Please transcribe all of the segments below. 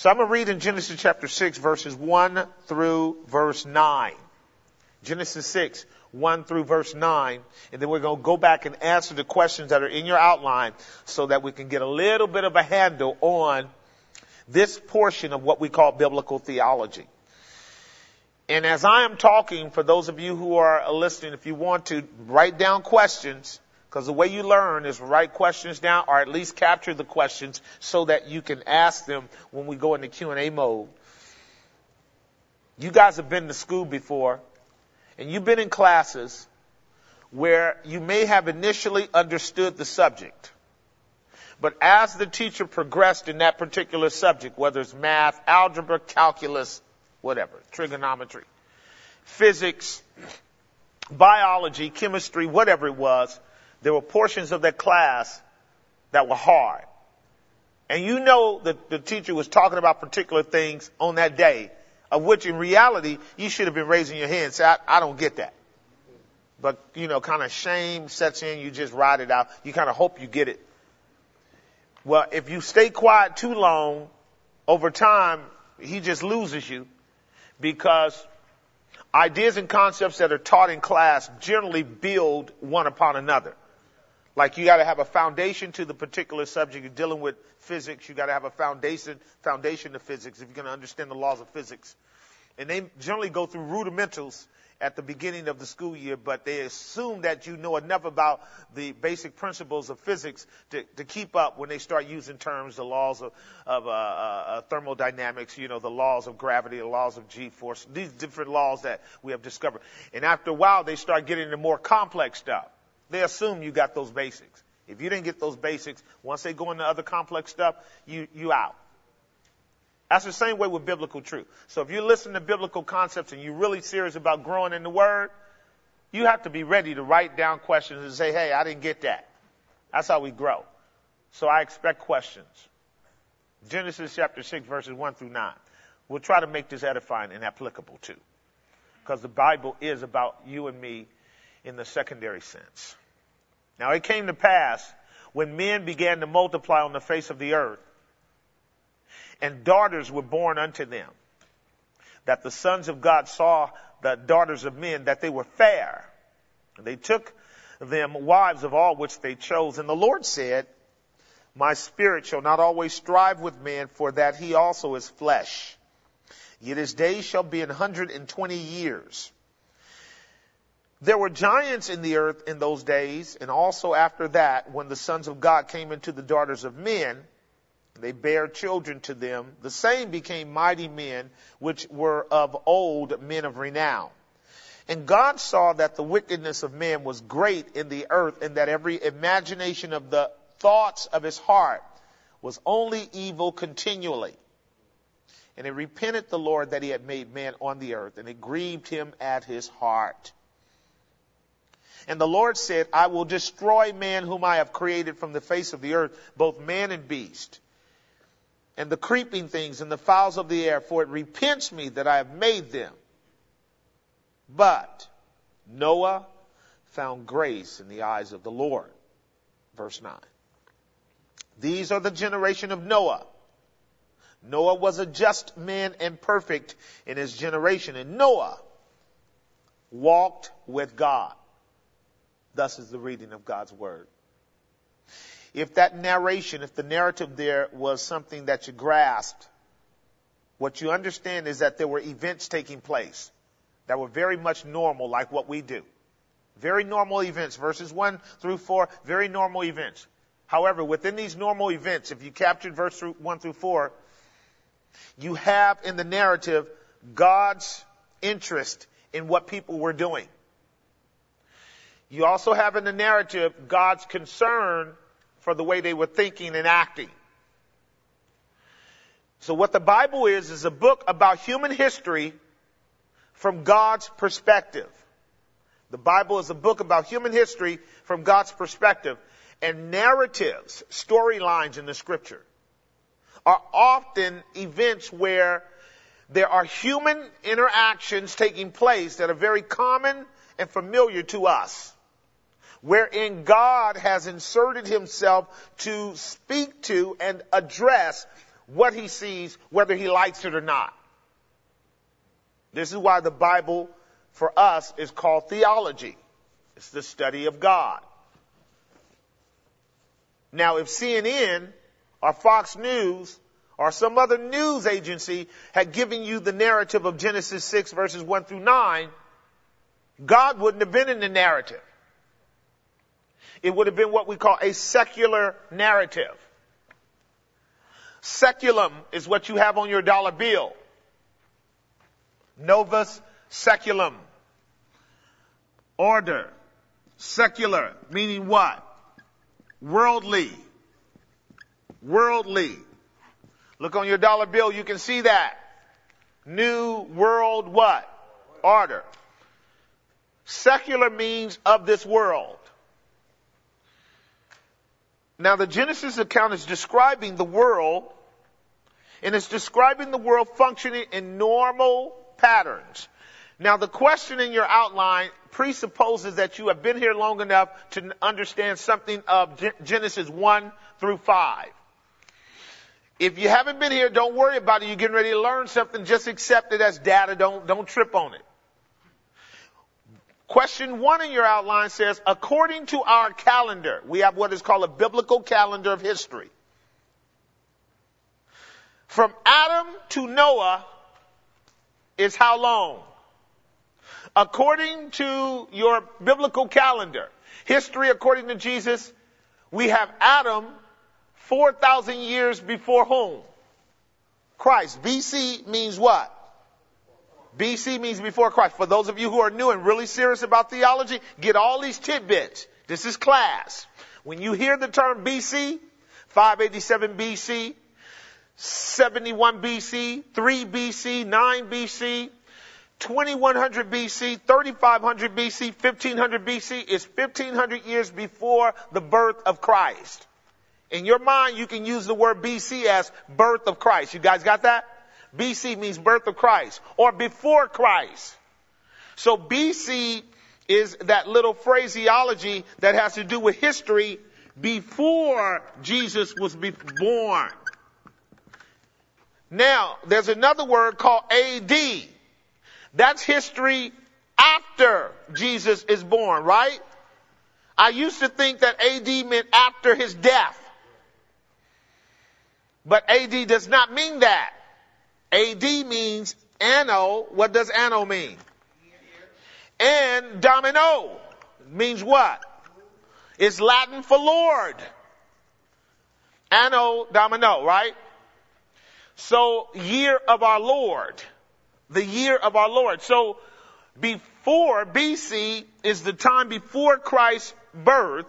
So I'm going to read in Genesis chapter 6, verses 1 through verse 9. Genesis 6, 1 through verse 9. And then we're going to go back and answer the questions that are in your outline so that we can get a little bit of a handle on this portion of what we call biblical theology. And as I am talking, for those of you who are listening, if you want to write down questions, because the way you learn is write questions down or at least capture the questions so that you can ask them when we go into Q&A mode. You guys have been to school before, and you've been in classes where you may have initially understood the subject. But as the teacher progressed in that particular subject, whether it's math, algebra, calculus, whatever, trigonometry, physics, biology, chemistry, whatever it was, there were portions of that class that were hard. And you know that the teacher was talking about particular things on that day, of which in reality, you should have been raising your hand and say, I don't get that. But, kind of shame sets in, you just ride it out. You kind of hope you get it. Well, if you stay quiet too long, over time, he just loses you because ideas and concepts that are taught in class generally build one upon another. Like you got to have a foundation to the particular subject. You're dealing with physics. You got to have a foundation to physics if you're going to understand the laws of physics. And they generally go through rudimentals at the beginning of the school year, but they assume that you know enough about the basic principles of physics to keep up when they start using terms, the laws of thermodynamics, the laws of gravity, the laws of G-force, these different laws that we have discovered. And after a while, they start getting into more complex stuff. They assume you got those basics. If you didn't get those basics, once they go into other complex stuff, you out. That's the same way with biblical truth. So if you listen to biblical concepts and you're really serious about growing in the Word, you have to be ready to write down questions and say, hey, I didn't get that. That's how we grow. So I expect questions. Genesis chapter 6, verses 1 through 9. We'll try to make this edifying and applicable too. Because the Bible is about you and me in the secondary sense. Now it came to pass when men began to multiply on the face of the earth, and daughters were born unto them, that the sons of God saw the daughters of men, that they were fair. And they took them wives of all which they chose. And the Lord said, my spirit shall not always strive with man, for that he also is flesh. Yet his days shall be 120 years. There were giants in the earth in those days, and also after that, when the sons of God came into the daughters of men, they bare children to them. The same became mighty men, which were of old men of renown. And God saw that the wickedness of man was great in the earth, and that every imagination of the thoughts of his heart was only evil continually. And it repented the Lord that he had made man on the earth, and it grieved him at his heart. And the Lord said, I will destroy man whom I have created from the face of the earth, both man and beast, and the creeping things and the fowls of the air, for it repents me that I have made them. But Noah found grace in the eyes of the Lord. Verse 9. These are the generation of Noah. Noah was a just man and perfect in his generation, and Noah walked with God. Thus is the reading of God's word. If that narration, if the narrative there was something that you grasped, what you understand is that there were events taking place that were very much normal, like what we do. Very normal events, verses 1 through 4, very normal events. However, within these normal events, if you captured verse 1 through 4, you have in the narrative God's interest in what people were doing. You also have in the narrative God's concern for the way they were thinking and acting. So what the Bible is a book about human history from God's perspective. The Bible is a book about human history from God's perspective. And narratives, storylines in the scripture, are often events where there are human interactions taking place that are very common and familiar to us, wherein God has inserted himself to speak to and address what he sees, whether he likes it or not. This is why the Bible for us is called theology. It's the study of God. Now, if CNN or Fox News or some other news agency had given you the narrative of Genesis 6 verses 1 through 9, God wouldn't have been in the narrative. It would have been what we call a secular narrative. Seculum is what you have on your dollar bill. Novus seculum. Order. Secular, meaning what? Worldly. Worldly. Look on your dollar bill, you can see that. New world what? Order. Secular means of this world. Now the Genesis account is describing the world, and it's describing the world functioning in normal patterns. Now the question in your outline presupposes that you have been here long enough to understand something of Genesis 1 through 5. If you haven't been here, don't worry about it. You're getting ready to learn something. Just accept it as data. Don't trip on it. Question 1 in your outline says, according to our calendar, we have what is called a biblical calendar of history. From Adam to Noah is how long? According to your biblical calendar, history according to Jesus, we have Adam 4,000 years before whom? Christ. BC means what? BC means before Christ. For those of you who are new and really serious about theology, get all these tidbits. This is class. When you hear the term BC, 587 BC, 71 BC, 3 BC, 9 BC, 2100 BC, 3500 BC, 1500 BC is 1500 years before the birth of Christ. In your mind, you can use the word BC as birth of Christ. You guys got that? BC means birth of Christ or before Christ. So BC is that little phraseology that has to do with history before Jesus was born. Now, there's another word called AD. That's history after Jesus is born, right? I used to think that AD meant after his death. But AD does not mean that. AD means anno. What does anno mean? And domino means what? It's Latin for Lord. Anno Domino, right? So year of our Lord. The year of our Lord. So before BC is the time before Christ's birth.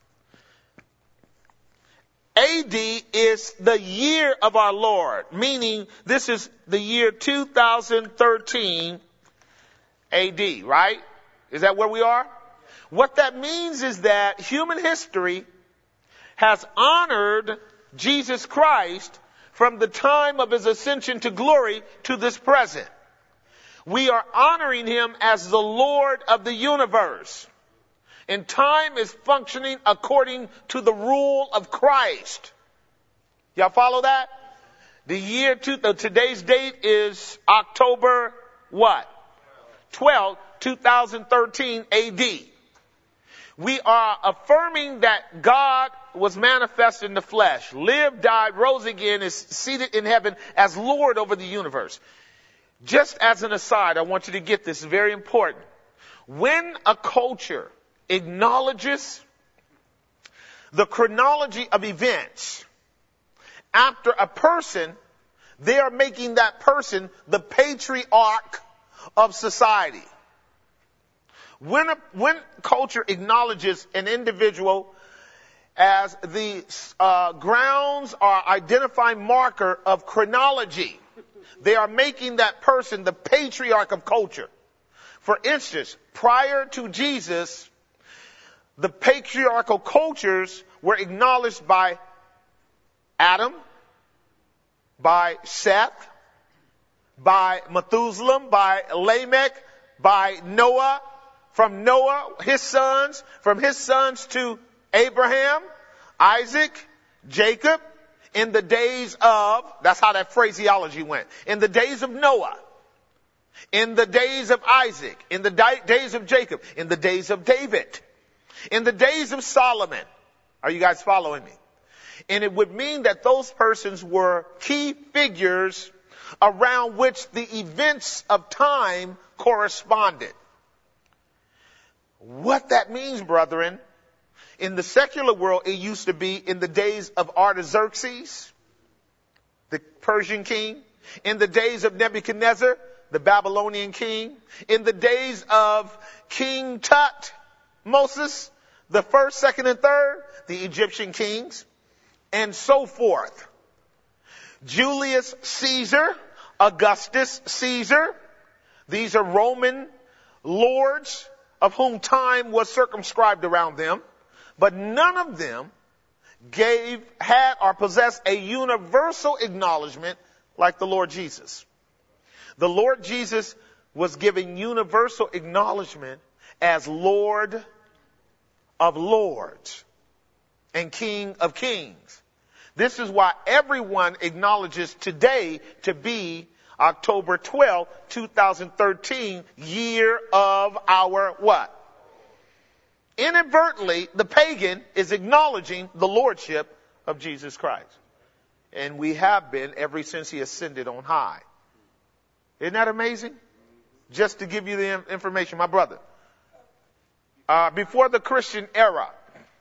AD is the year of our Lord, meaning this is the year 2013 AD, right? Is that where we are? What that means is that human history has honored Jesus Christ from the time of his ascension to glory to this present. We are honoring him as the Lord of the universe. And time is functioning according to the rule of Christ. Y'all follow that? The year today's date is October what? 12, 2013 AD. We are affirming that God was manifest in the flesh, lived, died, rose again, is seated in heaven as Lord over the universe. Just as an aside, I want you to get this, very important. When a culture acknowledges the chronology of events after a person, they are making that person the patriarch of society. When culture acknowledges an individual as the grounds or identifying marker of chronology, they are making that person the patriarch of culture. For instance, prior to Jesus, the patriarchal cultures were acknowledged by Adam, by Seth, by Methuselah, by Lamech, by Noah, from Noah, his sons, from his sons to Abraham, Isaac, Jacob, in the days of, that's how that phraseology went, in the days of Noah, in the days of Isaac, in the days of Jacob, in the days of David, in the days of Solomon. Are you guys following me? And it would mean that those persons were key figures around which the events of time corresponded. What that means, brethren, in the secular world, it used to be in the days of Artaxerxes, the Persian king, in the days of Nebuchadnezzar, the Babylonian king, in the days of King Tut, Moses, the first, second, and third, the Egyptian kings, and so forth. Julius Caesar, Augustus Caesar, these are Roman lords of whom time was circumscribed around them, but none of them had or possessed a universal acknowledgement like the Lord Jesus. The Lord Jesus was given universal acknowledgement as Lord of Lords and King of Kings. This is why everyone acknowledges today to be October 12, 2013, year of our what? Inadvertently, the pagan is acknowledging the lordship of Jesus Christ. And we have been ever since he ascended on high. Isn't that amazing? Just to give you the information, my brother. Before the Christian era,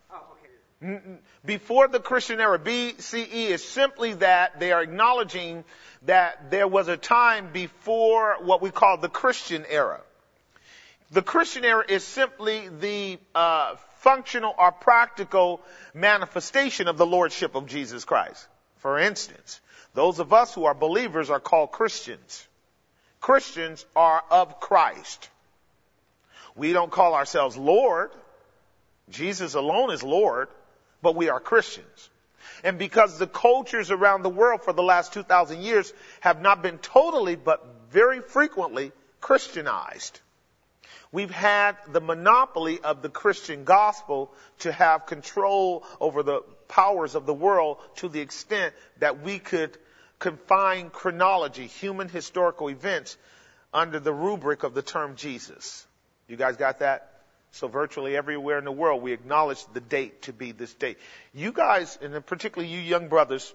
BCE is simply that they are acknowledging that there was a time before what we call the Christian era. The Christian era is simply the functional or practical manifestation of the lordship of Jesus Christ. For instance, those of us who are believers are called Christians. Christians are of Christ. We don't call ourselves Lord. Jesus alone is Lord, but we are Christians. And because the cultures around the world for the last 2,000 years have not been totally, but very frequently Christianized, we've had the monopoly of the Christian gospel to have control over the powers of the world to the extent that we could confine chronology, human historical events, under the rubric of the term Jesus. You guys got that? So virtually everywhere in the world, we acknowledge the date to be this date. You guys, and particularly you young brothers,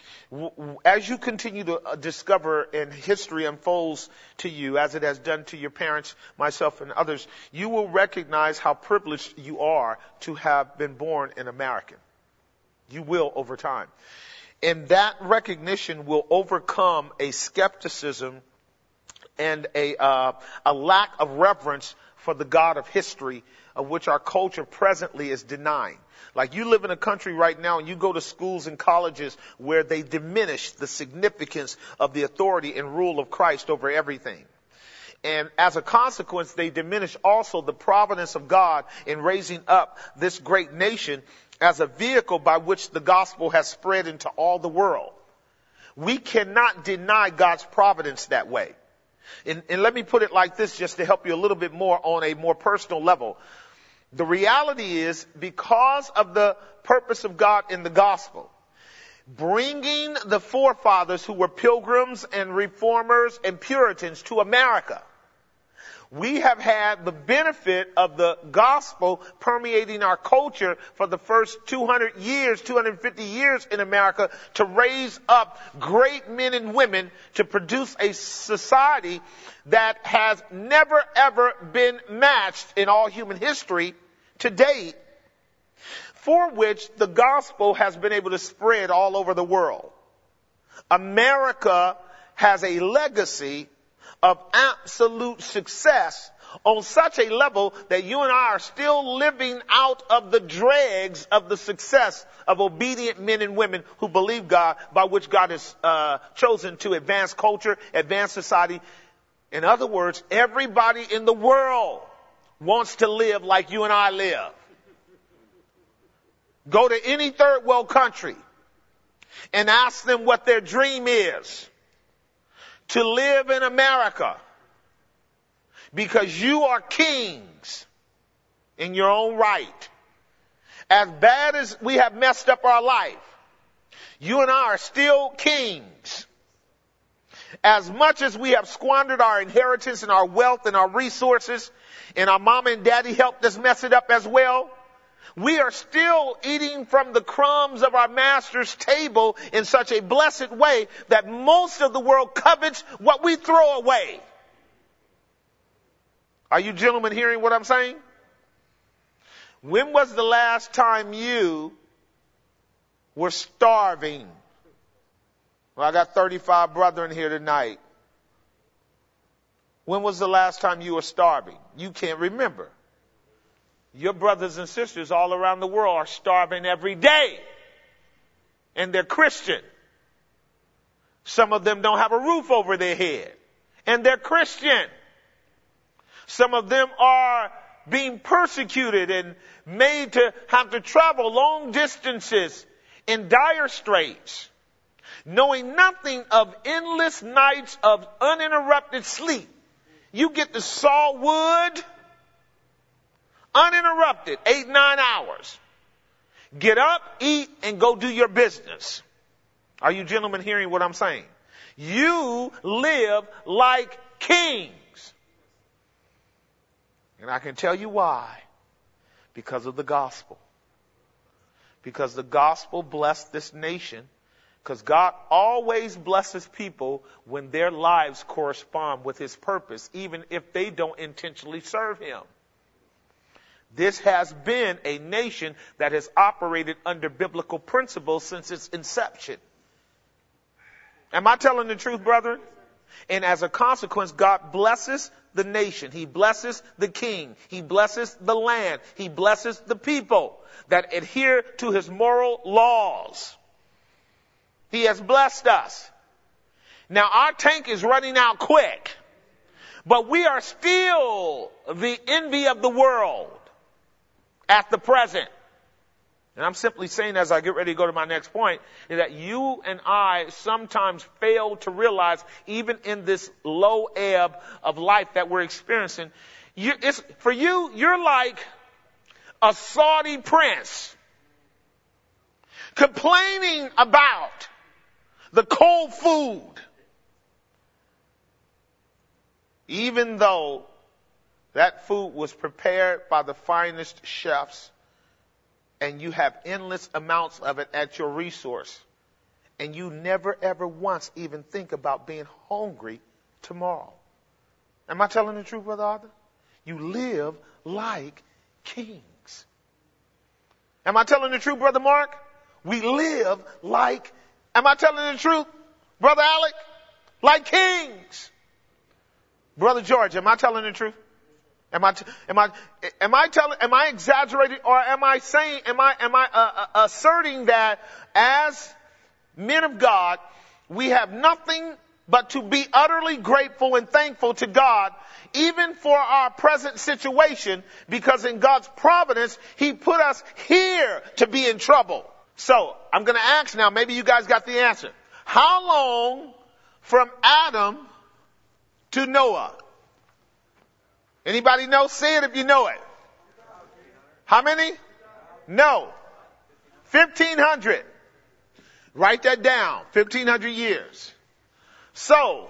as you continue to discover and history unfolds to you, as it has done to your parents, myself, and others, you will recognize how privileged you are to have been born an American. You will over time. And that recognition will overcome a skepticism and a lack of reverence for the God of history, of which our culture presently is denying. Like you live in a country right now and you go to schools and colleges where they diminish the significance of the authority and rule of Christ over everything. And as a consequence, they diminish also the providence of God in raising up this great nation as a vehicle by which the gospel has spread into all the world. We cannot deny God's providence that way. And let me put it like this just to help you a little bit more on a more personal level. The reality is, because of the purpose of God in the gospel, bringing the forefathers who were pilgrims and reformers and Puritans to America, we have had the benefit of the gospel permeating our culture for the first 200 years, 250 years in America, to raise up great men and women to produce a society that has never ever been matched in all human history to date, for which the gospel has been able to spread all over the world. America has a legacy of absolute success on such a level that you and I are still living out of the dregs of the success of obedient men and women who believe God, by which God has chosen to advance culture, advance society. In other words, everybody in the world wants to live like you and I live. Go to any third world country and ask them what their dream is. To live in America, because you are kings in your own right. As bad as we have messed up our life, You and I are still kings. As much as we have squandered our inheritance and our wealth and our resources, and our mama and daddy helped us mess it up as well, we are still eating from the crumbs of our master's table in such a blessed way that most of the world covets what we throw away. Are you gentlemen hearing what I'm saying? When was the last time you were starving? Well, I got 35 brethren here tonight. When was the last time you were starving? You can't remember. Your brothers and sisters all around the world are starving every day. And they're Christian. Some of them don't have a roof over their head. And they're Christian. Some of them are being persecuted and made to have to travel long distances in dire straits, knowing nothing of endless nights of uninterrupted sleep. You get to saw wood uninterrupted, 8-9 hours. Get up, eat, and go do your business. Are you gentlemen hearing what I'm saying? You live like kings. And I can tell you why. Because of the gospel. Because the gospel blessed this nation. Because God always blesses people when their lives correspond with his purpose, even if they don't intentionally serve him. This has been a nation that has operated under biblical principles since its inception. Am I telling the truth, brethren? And as a consequence, God blesses the nation. He blesses the king. He blesses the land. He blesses the people that adhere to his moral laws. He has blessed us. Now our tank is running out quick, but we are still the envy of the world at the present. And I'm simply saying, as I get ready to go to my next point, is that you and I sometimes fail to realize, even in this low ebb of life that we're experiencing, you're like a Saudi prince complaining about the cold food, even though that food was prepared by the finest chefs, and you have endless amounts of it at your resource, and you never ever once even think about being hungry tomorrow. Am I telling the truth, Brother Arthur? You live like kings. Am I telling the truth, Brother Mark? We live like, am I telling the truth, Brother Alec? Like kings. Brother George, am I telling the truth? Am I exaggerating, or am I asserting that as men of God, we have nothing but to be utterly grateful and thankful to God, even for our present situation, because in God's providence, he put us here to be in trouble. So I'm going to ask now, maybe you guys got the answer. How long from Adam to Noah? Anybody know? Say it if you know it. How many? No. 1,500. Write that down. 1,500 years. So,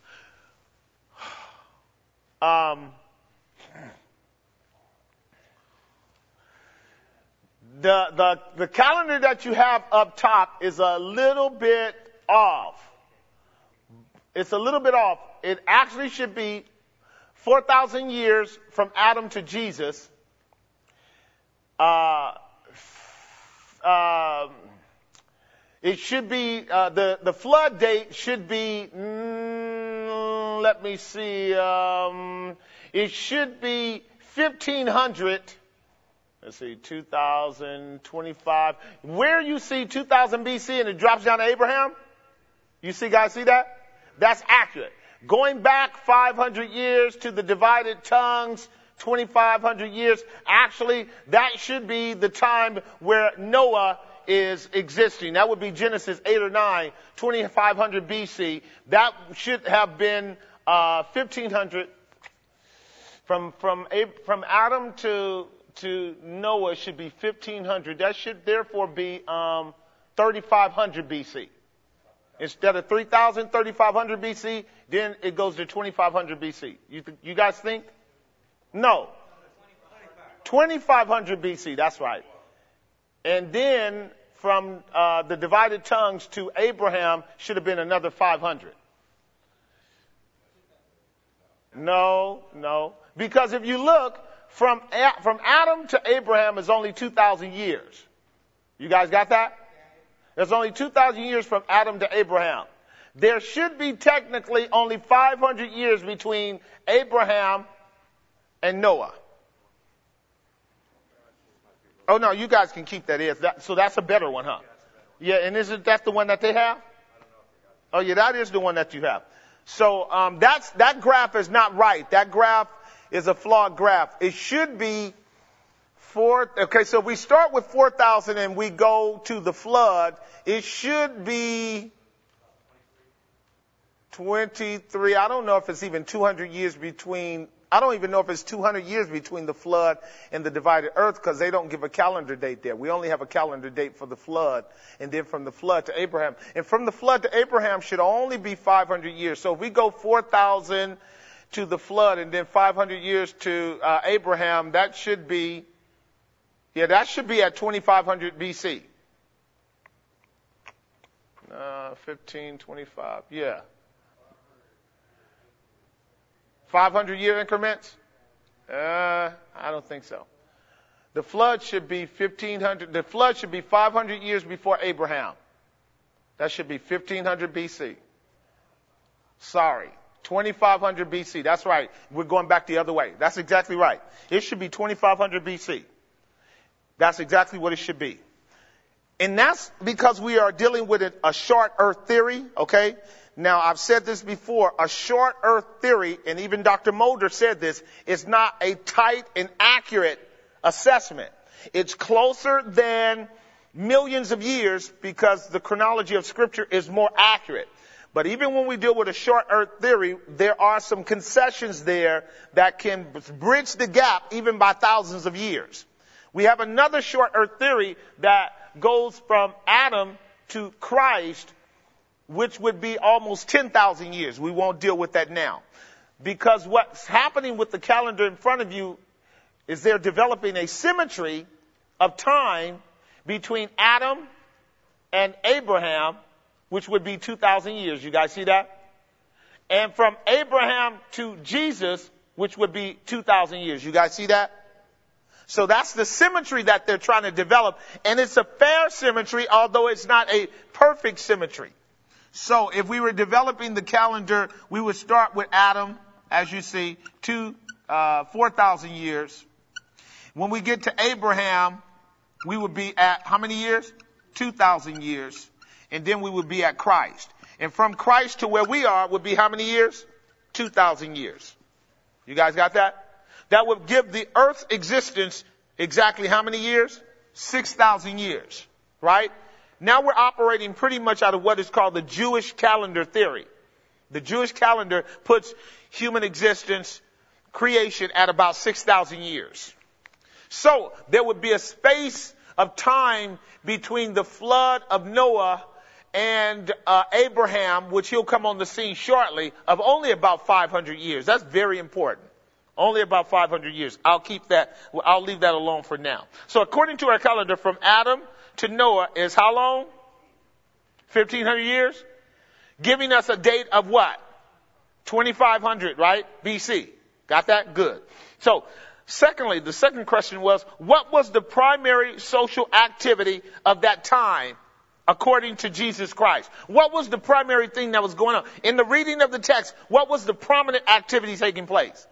the calendar that you have up top is a little bit off. It's a little bit off. It actually should be 4,000 years from Adam to Jesus. It should be, the flood date should be, let me see, it should be 1,500. Let's see, 2025. Where you see 2000 BC and it drops down to Abraham? You see, guys, see that? That's accurate. Going back 500 years to the divided tongues, 2,500 years. Actually, that should be the time where Noah is existing. That would be Genesis 8 or 9, 2,500 BC. That should have been 1,500. From Adam to Noah should be 1,500. That should therefore be 3,500 BC. Instead of 3,000, 3,500 BC, then it goes to 2,500 BC. You guys think? No. 2,500 BC, that's right. And then from the divided tongues to Abraham should have been another 500. No. Because if you look, from Adam to Abraham is only 2,000 years. You guys got that? There's only 2,000 years from Adam to Abraham. There should be technically only 500 years between Abraham and Noah. Oh, no, you guys can keep that. So that's a better one, huh? Yeah, and isn't that the one that they have? Oh, yeah, that is the one that you have. So that graph is not right. That graph is a flawed graph. It should be okay, so if we start with 4,000 and we go to the flood, it should be 23. I don't know if it's even 200 years between. I don't even know if it's 200 years between the flood and the divided earth, because they don't give a calendar date there. We only have a calendar date for the flood, and then from the flood to Abraham. And from the flood to Abraham should only be 500 years. So if we go 4,000 to the flood and then 500 years to Abraham, that should be at 2,500 BC. 1525, yeah. 500-year increments? I don't think so. The flood should be 1,500. The flood should be 500 years before Abraham. That should be 1,500 BC. Sorry. 2,500 BC. That's right. We're going back the other way. That's exactly right. It should be 2,500 BC. That's exactly what it should be. And that's because we are dealing with a short earth theory, okay? Now, I've said this before, a short earth theory, and even Dr. Mulder said this, is not a tight and accurate assessment. It's closer than millions of years because the chronology of Scripture is more accurate. But even when we deal with a short earth theory, there are some concessions there that can bridge the gap even by thousands of years. We have another short earth theory that goes from Adam to Christ, which would be almost 10,000 years. We won't deal with that now. Because what's happening with the calendar in front of you is they're developing a symmetry of time between Adam and Abraham, which would be 2,000 years. You guys see that? And from Abraham to Jesus, which would be 2,000 years. You guys see that? So that's the symmetry that they're trying to develop. And it's a fair symmetry, although it's not a perfect symmetry. So if we were developing the calendar, we would start with Adam, as you see, 4,000 years. When we get to Abraham, we would be at how many years? 2,000 years. And then we would be at Christ. And from Christ to where we are would be how many years? 2,000 years. You guys got that? That would give the earth's existence exactly how many years? 6,000 years. Right? Now we're operating pretty much out of what is called the Jewish calendar theory. The Jewish calendar puts human existence, creation at about 6,000 years. So there would be a space of time between the flood of Noah and Abraham, which he'll come on the scene shortly, of only about 500 years. That's very important. Only about 500 years. I'll leave that alone for now. So according to our calendar, from Adam to Noah is how long? 1,500 years? Giving us a date of what? 2,500, right? BC. Got that? Good. So, secondly, the second question was, what was the primary social activity of that time according to Jesus Christ? What was the primary thing that was going on? In the reading of the text, what was the prominent activity taking place?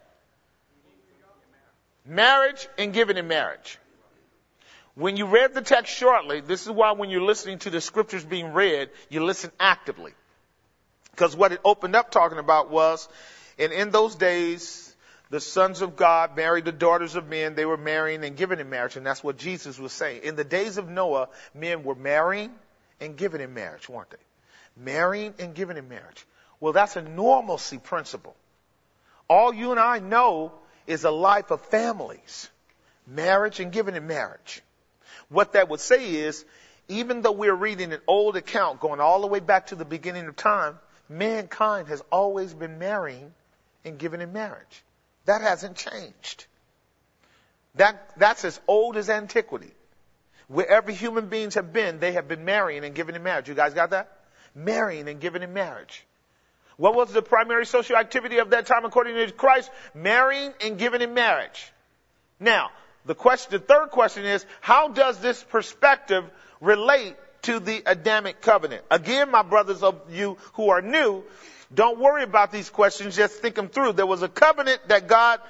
Marriage and giving in marriage. When you read the text shortly, this is why when you're listening to the scriptures being read, you listen actively. Because what it opened up talking about was, and in those days, the sons of God married the daughters of men. They were marrying and giving in marriage, and that's what Jesus was saying. In the days of Noah, men were marrying and giving in marriage, weren't they? Marrying and giving in marriage. Well, that's a normalcy principle. All you and I know is a life of families, marriage and giving in marriage. What that would say is, even though we're reading an old account going all the way back to the beginning of time, mankind has always been marrying and giving in marriage. That hasn't changed. That's as old as antiquity. Wherever human beings have been, they have been marrying and giving in marriage. You guys got that? Marrying and giving in marriage. What was the primary social activity of that time according to Christ? Marrying and giving in marriage. Now, the third question is, how does this perspective relate to the Adamic covenant? Again, my brothers of you who are new, don't worry about these questions, just think them through. There was a covenant that God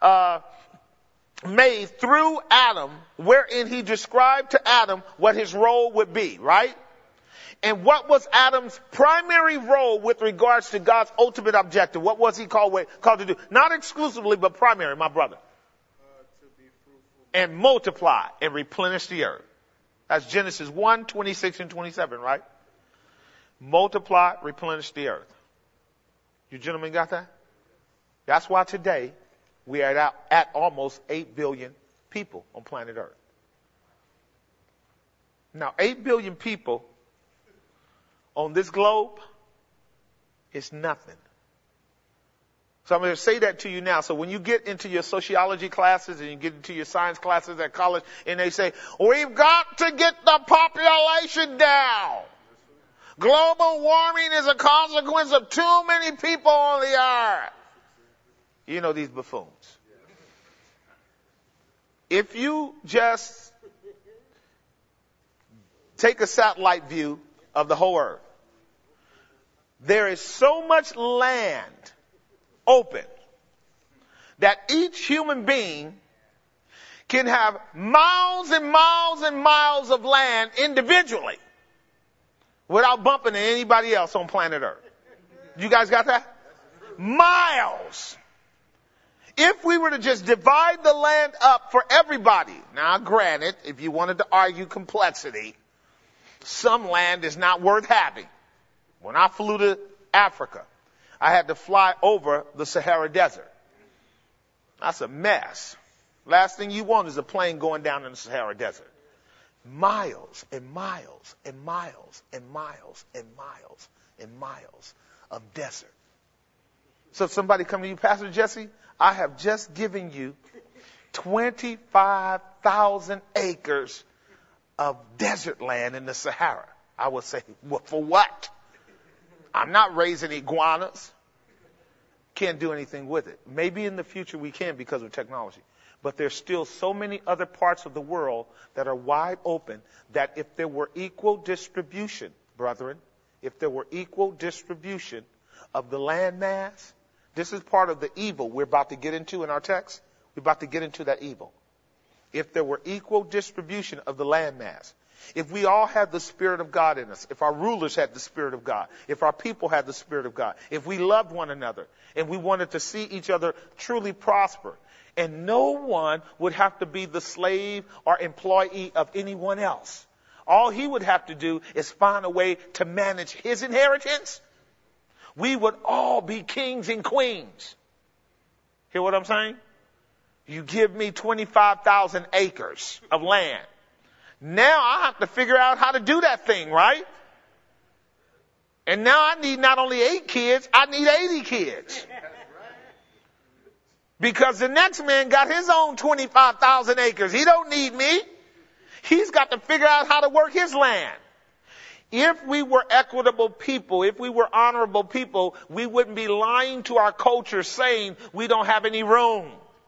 made through Adam, wherein he described to Adam what his role would be, right? And what was Adam's primary role with regards to God's ultimate objective? What was he called to do? Not exclusively, but primary, my brother. To be fruitful. And multiply and replenish the earth. That's Genesis 1, 26 and 27, right? Multiply, replenish the earth. You gentlemen got that? That's why today we are at almost 8 billion people on planet Earth. Now, 8 billion people on this globe is nothing. So I'm going to say that to you now. So when you get into your sociology classes and you get into your science classes at college and they say, we've got to get the population down. Global warming is a consequence of too many people on the earth. You know these buffoons. If you just take a satellite view of the whole earth, there is so much land open that each human being can have miles and miles and miles of land individually without bumping into anybody else on planet Earth. You guys got that? Miles. If we were to just divide the land up for everybody, now granted, if you wanted to argue complexity, some land is not worth having. When I flew to Africa, I had to fly over the Sahara Desert. That's a mess. Last thing you want is a plane going down in the Sahara Desert. Miles and miles and miles and miles and miles and miles of desert. So if somebody come to you, Pastor Jesse, I have just given you 25,000 acres of desert land in the Sahara. I would say, well, for what? I'm not raising iguanas. Can't do anything with it. Maybe in the future we can because of technology. But there's still so many other parts of the world that are wide open that if there were equal distribution, brethren, if there were equal distribution of the land mass, this is part of the evil we're about to get into in our text. We're about to get into that evil. If there were equal distribution of the land mass, if we all had the Spirit of God in us, if our rulers had the Spirit of God, if our people had the Spirit of God, if we loved one another and we wanted to see each other truly prosper, and no one would have to be the slave or employee of anyone else. All he would have to do is find a way to manage his inheritance. We would all be kings and queens. Hear what I'm saying? You give me 25,000 acres of land. Now I have to figure out how to do that thing, right? And now I need not only 8 kids, I need 80 kids. Because the next man got his own 25,000 acres. He don't need me. He's got to figure out how to work his land. If we were equitable people, if we were honorable people, we wouldn't be lying to our culture saying we don't have any room.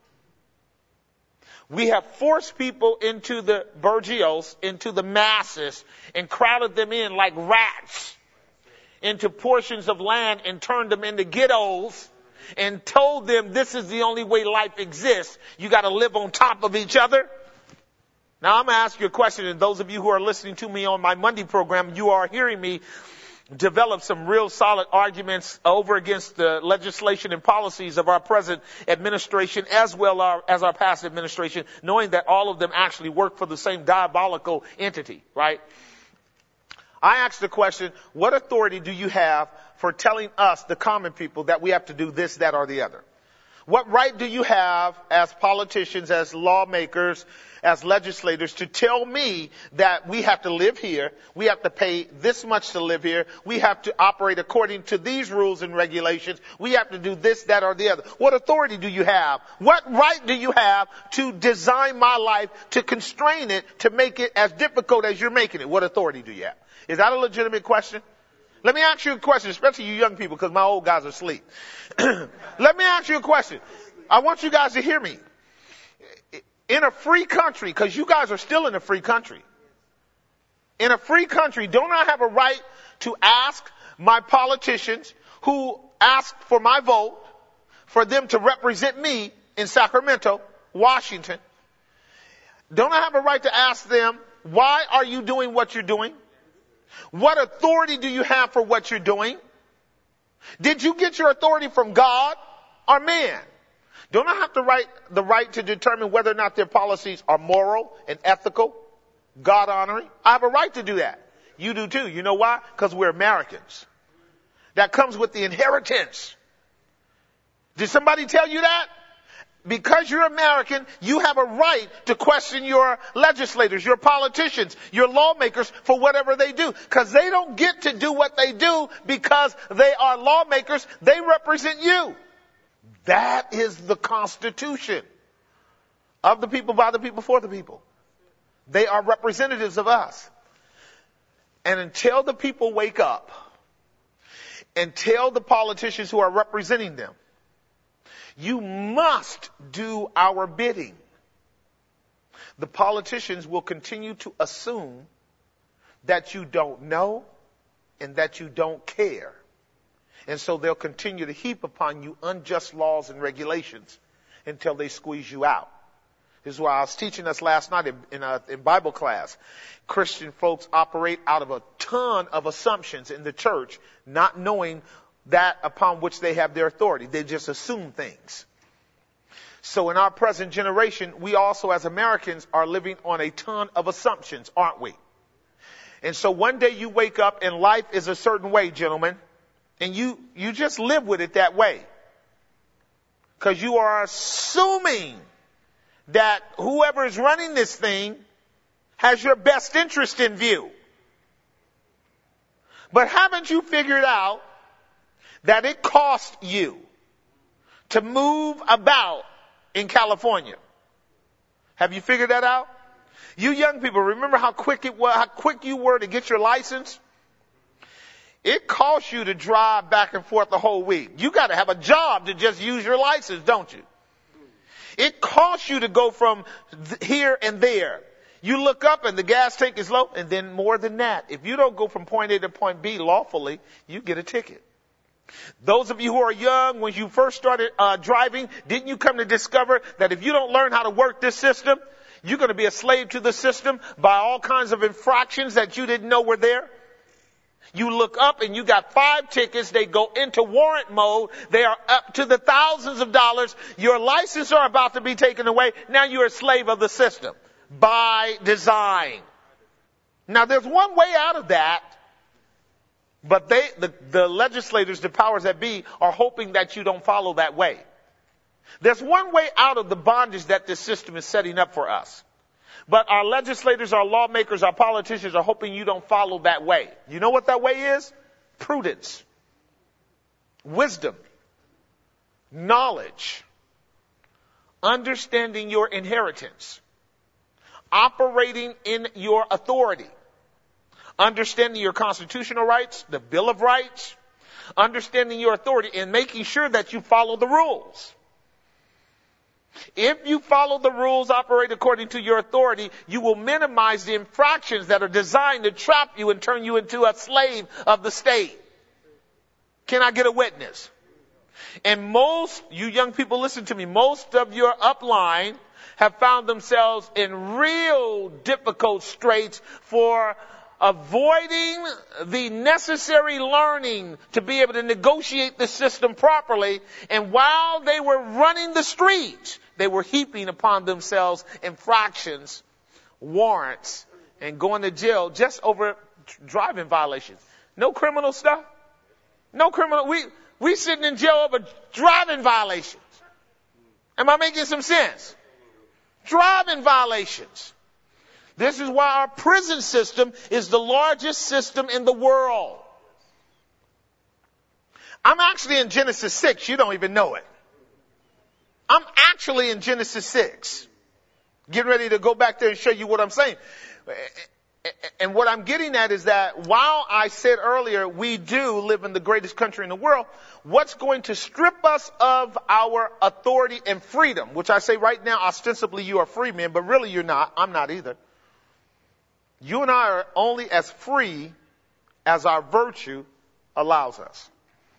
We have forced people into the burgios, into the masses, and crowded them in like rats into portions of land and turned them into ghettos and told them this is the only way life exists. You got to live on top of each other. Now I'm going to ask you a question, and those of you who are listening to me on my Monday program, you are hearing me develop some real solid arguments over against the legislation and policies of our present administration as well as our past administration, knowing that all of them actually work for the same diabolical entity, right? I asked the question, what authority do you have for telling us, the common people, that we have to do this, that, or the other? What right do you have as politicians, as lawmakers, as legislators to tell me that we have to live here, we have to pay this much to live here, we have to operate according to these rules and regulations, we have to do this, that, or the other? What authority do you have? What right do you have to design my life, to constrain it, to make it as difficult as you're making it? What authority do you have? Is that a legitimate question? Let me ask you a question, especially you young people, because my old guys are asleep. Let me ask you a question. I want you guys to hear me. In a free country, because you guys are still in a free country. In a free country, don't I have a right to ask my politicians who asked for my vote for them to represent me in Sacramento, Washington? Don't I have a right to ask them, why are you doing what you're doing? What authority do you have for what you're doing? Did you get your authority from God or man? Don't I have the right to determine whether or not their policies are moral and ethical, God honoring? I have a right to do that. You do too. You know why? Because we're Americans. That comes with the inheritance. Did somebody tell you that? Because you're American, you have a right to question your legislators, your politicians, your lawmakers for whatever they do. Because they don't get to do what they do because they are lawmakers. They represent you. That is the Constitution of the people, by the people, for the people. They are representatives of us. And until the people wake up and tell the politicians who are representing them, you must do our bidding, the politicians will continue to assume that you don't know and that you don't care. And so they'll continue to heap upon you unjust laws and regulations until they squeeze you out. This is why I was teaching us last night in Bible class. Christian folks operate out of a ton of assumptions in the church, not knowing that upon which they have their authority. They just assume things. So in our present generation, we also as Americans are living on a ton of assumptions, aren't we? And so one day you wake up and life is a certain way, gentlemen, and you just live with it that way. Because you are assuming that whoever is running this thing has your best interest in view. But haven't you figured out that it cost you to move about in California? Have you figured that out? You young people, remember how quick you were to get your license? It costs you to drive back and forth the whole week. You got to have a job to just use your license, don't you? It costs you to go from here and there. You look up and the gas tank is low, and then more than that, if you don't go from point A to point B lawfully, you get a ticket. Those of you who are young, when you first started driving, didn't you come to discover that if you don't learn how to work this system, you're going to be a slave to the system by all kinds of infractions that you didn't know were there? You look up and you got 5 tickets. They go into warrant mode. They are up to the thousands of dollars. Your license are about to be taken away. Now you're a slave of the system by design. Now there's one way out of that. But the legislators, the powers that be, are hoping that you don't follow that way. There's one way out of the bondage that this system is setting up for us. But our legislators, our lawmakers, our politicians are hoping you don't follow that way. You know what that way is? Prudence, wisdom, knowledge, understanding your inheritance, operating in your authority, understanding your constitutional rights, the Bill of Rights, understanding your authority, and making sure that you follow the rules. If you follow the rules, operate according to your authority, you will minimize the infractions that are designed to trap you and turn you into a slave of the state. Can I get a witness? And most, you young people, listen to me, most of your upline have found themselves in real difficult straits for avoiding the necessary learning to be able to negotiate the system properly. And while they were running the streets, they were heaping upon themselves infractions, warrants, and going to jail just over driving violations. No criminal stuff. No criminal. We sitting in jail over driving violations. Am I making some sense? Driving violations. This is why our prison system is the largest system in the world. I'm actually in Genesis 6. You don't even know it. I'm actually in Genesis 6. Getting ready to go back there and show you what I'm saying. And what I'm getting at is that while I said earlier we do live in the greatest country in the world, what's going to strip us of our authority and freedom, which I say right now, ostensibly you are free men, but really you're not. I'm not either. You and I are only as free as our virtue allows us.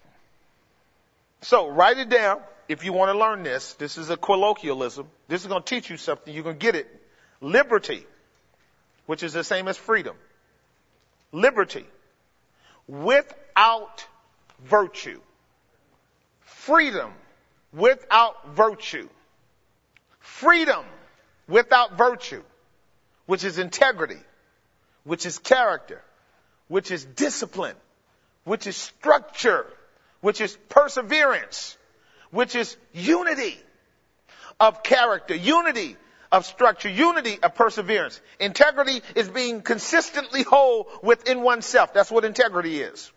So write it down if you want to learn this. This is a colloquialism. This is going to teach you something. You're going to get it. Liberty, which is the same as freedom. Liberty without virtue. Freedom without virtue. Freedom without virtue, which is integrity, which is character, which is discipline, which is structure, which is perseverance, which is unity of character, unity of structure, unity of perseverance. Integrity is being consistently whole within oneself. That's what integrity is.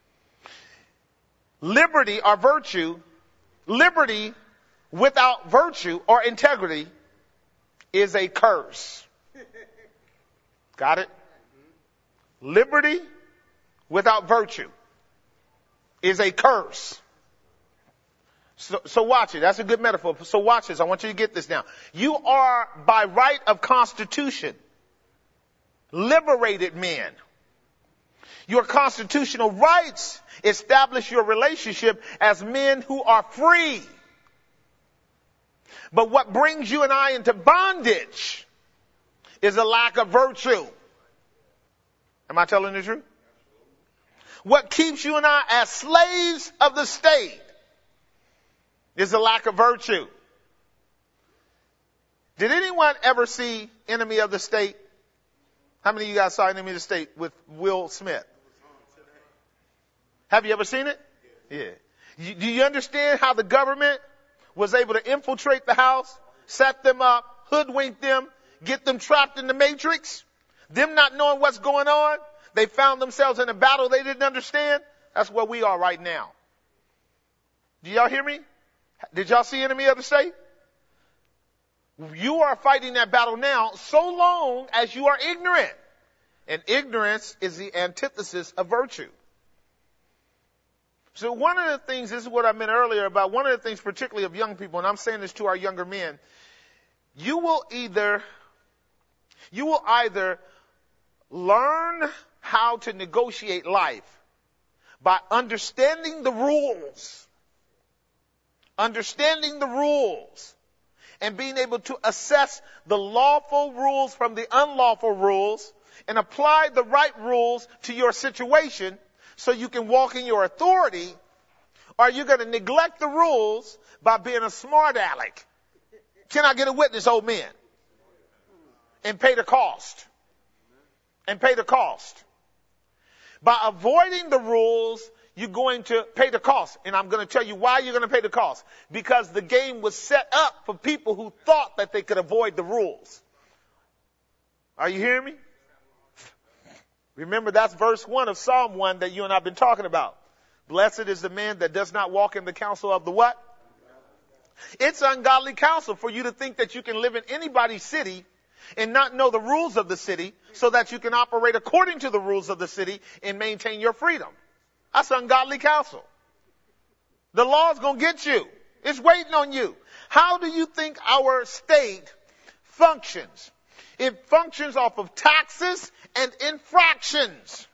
Liberty or virtue, liberty without virtue or integrity is a curse. Got it? Liberty without virtue is a curse. So watch it. That's a good metaphor. So watch this. I want you to get this now. You are, by right of constitution, liberated men. Your constitutional rights establish your relationship as men who are free. But what brings you and I into bondage is a lack of virtue. Am I telling the truth? What keeps you and I as slaves of the state is a lack of virtue. Did anyone ever see Enemy of the State? How many of you guys saw Enemy of the State with Will Smith? Have you ever seen it? Yeah. Do you understand how the government was able to infiltrate the house, set them up, hoodwink them, get them trapped in the matrix? Them not knowing what's going on, they found themselves in a battle they didn't understand. That's where we are right now. Do y'all hear me? Did y'all see Enemy of the State? You are fighting that battle now so long as you are ignorant. And ignorance is the antithesis of virtue. So one of the things, this is what I meant earlier about one of the things particularly of young people, and I'm saying this to our younger men, you will either learn how to negotiate life by understanding the rules and being able to assess the lawful rules from the unlawful rules and apply the right rules to your situation so you can walk in your authority, or are you going to neglect the rules by being a smart aleck? Can I get a witness, old men? And pay the cost. And pay the cost. By avoiding the rules, you're going to pay the cost. And I'm going to tell you why you're going to pay the cost. Because the game was set up for people who thought that they could avoid the rules. Are you hearing me? Remember, that's verse 1 of Psalm 1 that you and I have been talking about. Blessed is the man that does not walk in the counsel of the what? It's ungodly counsel for you to think that you can live in anybody's city and not know the rules of the city so that you can operate according to the rules of the city and maintain your freedom. That's ungodly counsel. The law's going to get you. It's waiting on you. How do you think our state functions? It functions off of taxes and infractions.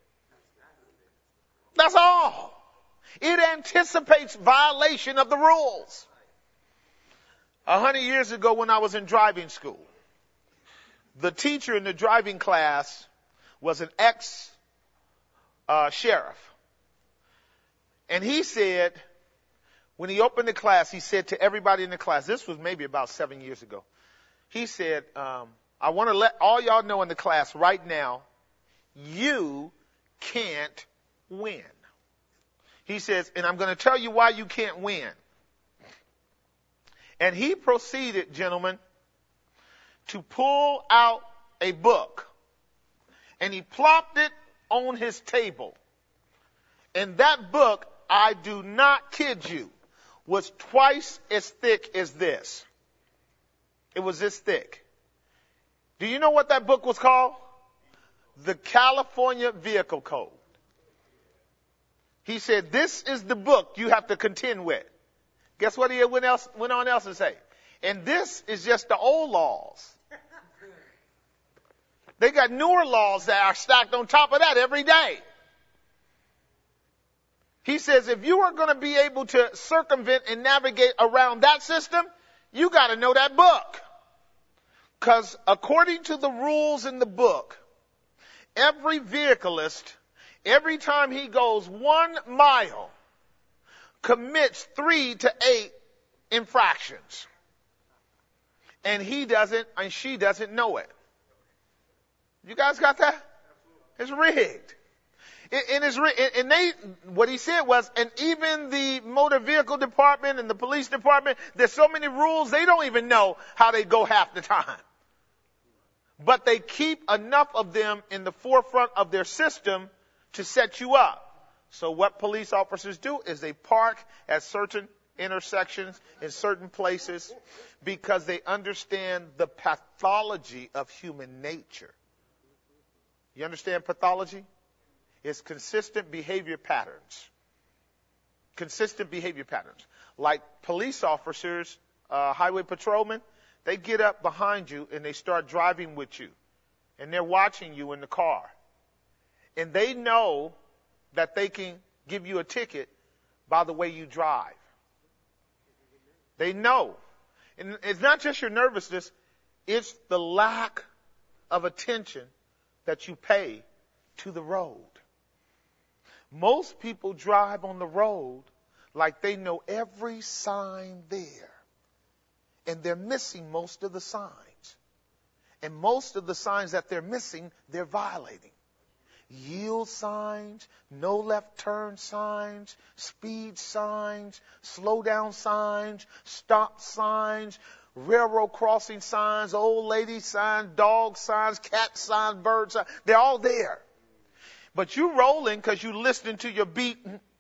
That's all. It anticipates violation of the rules. 100 years ago when I was in driving school, the teacher in the driving class was an ex-sheriff. And he said, when he opened the class, he said to everybody in the class, this was maybe about 7 years ago, he said, I want to let all y'all know in the class right now, you can't win. He says, and I'm going to tell you why you can't win. And he proceeded, gentlemen, to pull out a book. And he plopped it on his table. And that book, I do not kid you, was twice as thick as this. It was this thick. Do you know what that book was called? The California Vehicle Code. He said, this is the book you have to contend with. Guess what he went on else to say? And this is just the old laws. They got newer laws that are stacked on top of that every day. He says, if you are going to be able to circumvent and navigate around that system, you got to know that book. Because according to the rules in the book, every vehicleist, every time he goes 1 mile, commits 3 to 8 infractions. And he doesn't, and she doesn't know it. You guys got that? It's rigged. What he said was, and even the motor vehicle department and the police department, there's so many rules, they don't even know how they go half the time. But they keep enough of them in the forefront of their system to set you up. So what police officers do is they park at certain intersections in certain places because they understand the pathology of human nature. You understand pathology? It's consistent behavior patterns. Consistent behavior patterns. Like police officers, highway patrolmen, they get up behind you and they start driving with you. And they're watching you in the car. And they know that they can give you a ticket by the way you drive. They know. And it's not just your nervousness, it's the lack of attention that you pay to the road. Most people drive on the road like they know every sign there. And they're missing most of the signs. And most of the signs that they're missing, they're violating. Yield signs, no left turn signs, speed signs, slow down signs, stop signs, railroad crossing signs, old lady signs, dog signs, cat signs, bird signs. They're all there. But you rolling because you listening to your beat.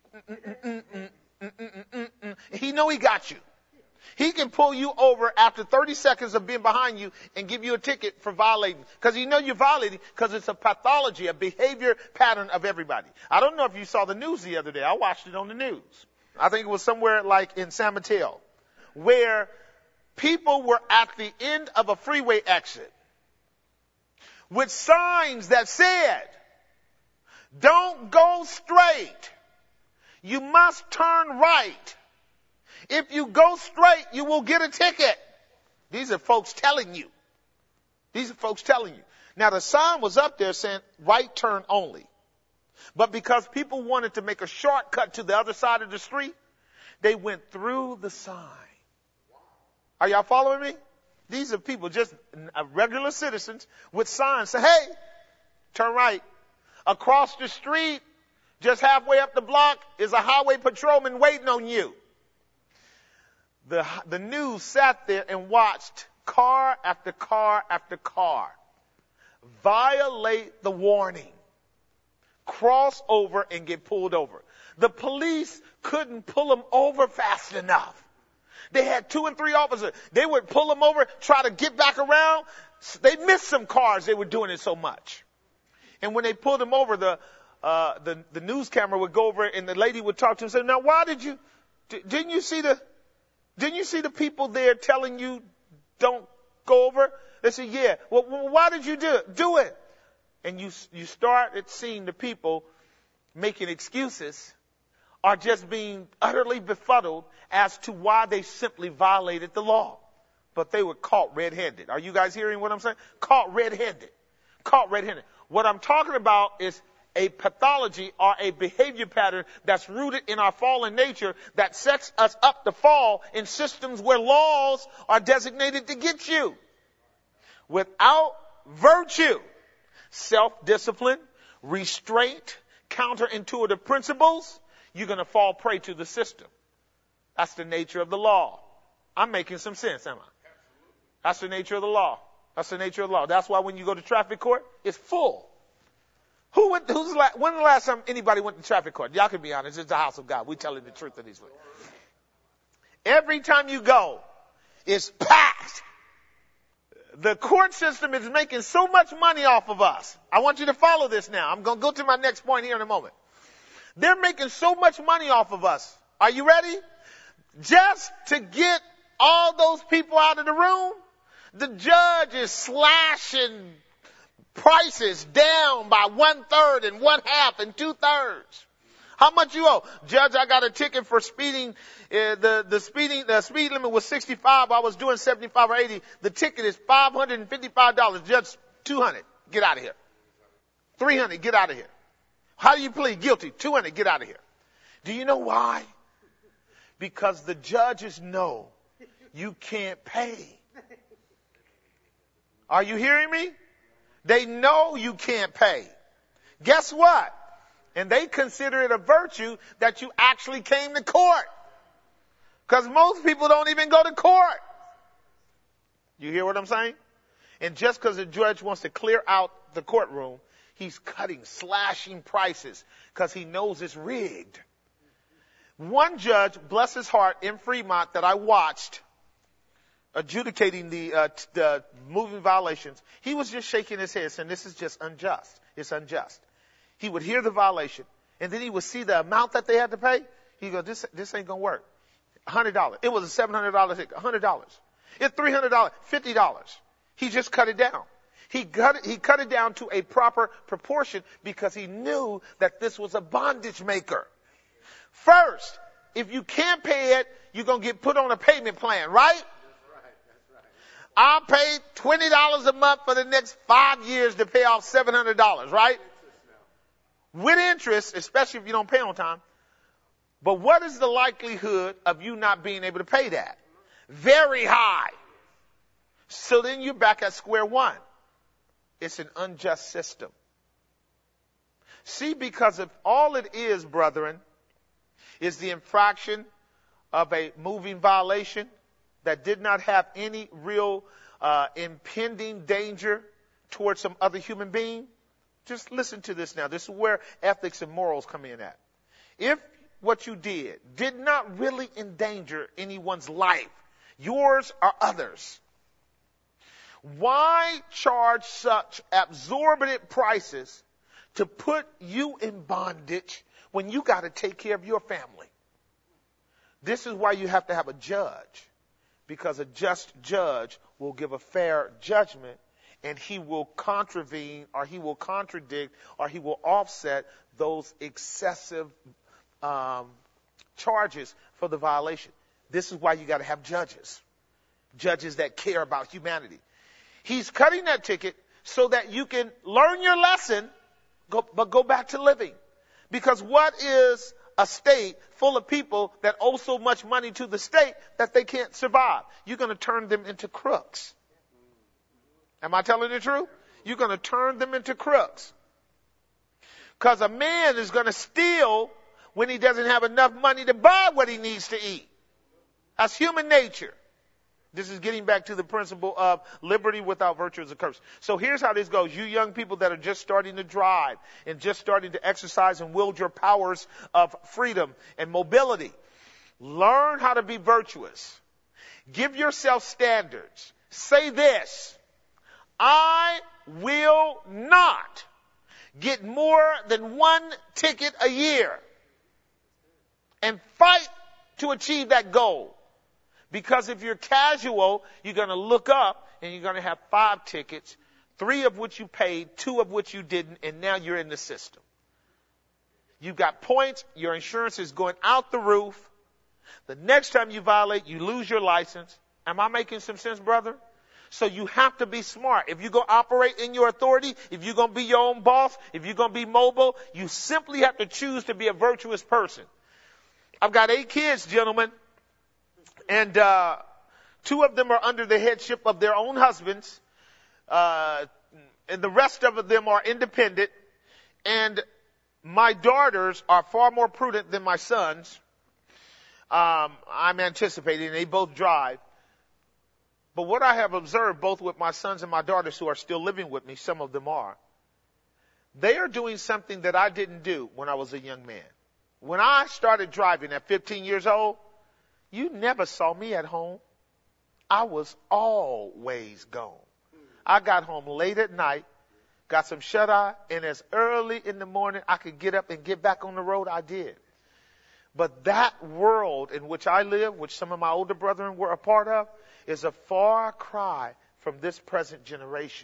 He know he got you. He can pull you over after 30 seconds of being behind you and give you a ticket for violating. Because he know you're violating because it's a pathology, a behavior pattern of everybody. I don't know if you saw the news the other day. I watched it on the news. I think it was somewhere like in San Mateo, where people were at the end of a freeway exit with signs that said, don't go straight. You must turn right. If you go straight, you will get a ticket. These are folks telling you. These are folks telling you. Now, the sign was up there saying right turn only. But because people wanted to make a shortcut to the other side of the street, they went through the sign. Are y'all following me? These are people, just regular citizens with signs say, hey, turn right. Across the street, just halfway up the block, is a highway patrolman waiting on you. The news sat there and watched car after car after car violate the warning, cross over and get pulled over. The police couldn't pull them over fast enough. They had 2 and 3 officers. They would pull them over, try to get back around. They missed some cars. They were doing it so much. And when they pulled them over, the news camera would go over and the lady would talk to him and say, now, why didn't you see the people there telling you don't go over? They said, yeah. Well, why did you do it? And you started seeing the people making excuses or just being utterly befuddled as to why they simply violated the law. But they were caught red-handed. Are you guys hearing what I'm saying? Caught red-handed. Caught red-handed. What I'm talking about is a pathology or a behavior pattern that's rooted in our fallen nature that sets us up to fall in systems where laws are designated to get you. Without virtue, self-discipline, restraint, counterintuitive principles, you're going to fall prey to the system. That's the nature of the law. I'm making some sense, am I? That's the nature of the law. That's the nature of the law. That's why when you go to traffic court, it's full. When the last time anybody went to traffic court? Y'all can be honest. It's the house of God. We're telling the truth of these ways. Every time you go, it's packed. The court system is making so much money off of us. I want you to follow this now. I'm going to go to my next point here in a moment. They're making so much money off of us. Are you ready? Just to get all those people out of the room, the judge is slashing prices down by 1/3 and 1/2 and 2/3. How much you owe? Judge, I got a ticket for speeding. The speed limit was 65. I was doing 75 or 80. The ticket is $555. Judge, $200. Get out of here. $300. Get out of here. How do you plead? Guilty. $200. Get out of here. Do you know why? Because the judges know you can't pay. Are you hearing me? They know you can't pay. Guess what? And they consider it a virtue that you actually came to court. Because most people don't even go to court. You hear what I'm saying? And just because the judge wants to clear out the courtroom, he's slashing prices because he knows it's rigged. One judge, bless his heart, in Fremont that I watched, adjudicating the moving violations, he was just shaking his head saying, this is just unjust. It's unjust. He would hear the violation, and then he would see the amount that they had to pay. He'd go, this ain't going to work. $100. It was a $700 ticket. $100. It's $300. $50. He just cut it down. He cut it down to a proper proportion because he knew that this was a bondage maker. First, if you can't pay it, you're going to get put on a payment plan, right? I'll pay $20 a month for the next 5 years to pay off $700, right? With interest, especially if you don't pay on time. But what is the likelihood of you not being able to pay that? Very high. So then you're back at square one. It's an unjust system. See, because if all it is, brethren, is the infraction of a moving violation that did not have any real impending danger towards some other human being, just listen to this now. This is where ethics and morals come in at. If what you did not really endanger anyone's life, yours or others, why charge such exorbitant prices to put you in bondage when you got to take care of your family? This is why you have to have a judge, because a just judge will give a fair judgment, and he will contravene, or he will contradict, or he will offset those excessive charges for the violation. This is why you got to have judges that care about humanity. He's cutting that ticket so that you can learn your lesson, but go back to living. Because what is a state full of people that owe so much money to the state that they can't survive? You're going to turn them into crooks. Am I telling the truth? You're going to turn them into crooks. Because a man is going to steal when he doesn't have enough money to buy what he needs to eat. That's human nature. This is getting back to the principle of liberty without virtue is a curse. So here's how this goes. You young people that are just starting to drive and just starting to exercise and wield your powers of freedom and mobility, learn how to be virtuous. Give yourself standards. Say this: I will not get more than 1 ticket a year, and fight to achieve that goal. Because if you're casual, you're going to look up and you're going to have 5 tickets, 3 of which you paid, 2 of which you didn't, and now you're in the system. You've got points. Your insurance is going out the roof. The next time you violate, you lose your license. Am I making some sense, brother? So you have to be smart. If you're going to operate in your authority, if you're going to be your own boss, if you're going to be mobile, you simply have to choose to be a virtuous person. I've got 8 kids, gentlemen. And 2 of them are under the headship of their own husbands. And the rest of them are independent. And my daughters are far more prudent than my sons. I'm anticipating. They both drive. But what I have observed, both with my sons and my daughters who are still living with me, some of them are, they are doing something that I didn't do when I was a young man. When I started driving at 15 years old, you never saw me at home. I was always gone. I got home late at night, got some shut-eye, and as early in the morning I could get up and get back on the road, I did. But that world in which I live, which some of my older brethren were a part of, is a far cry from this present generation.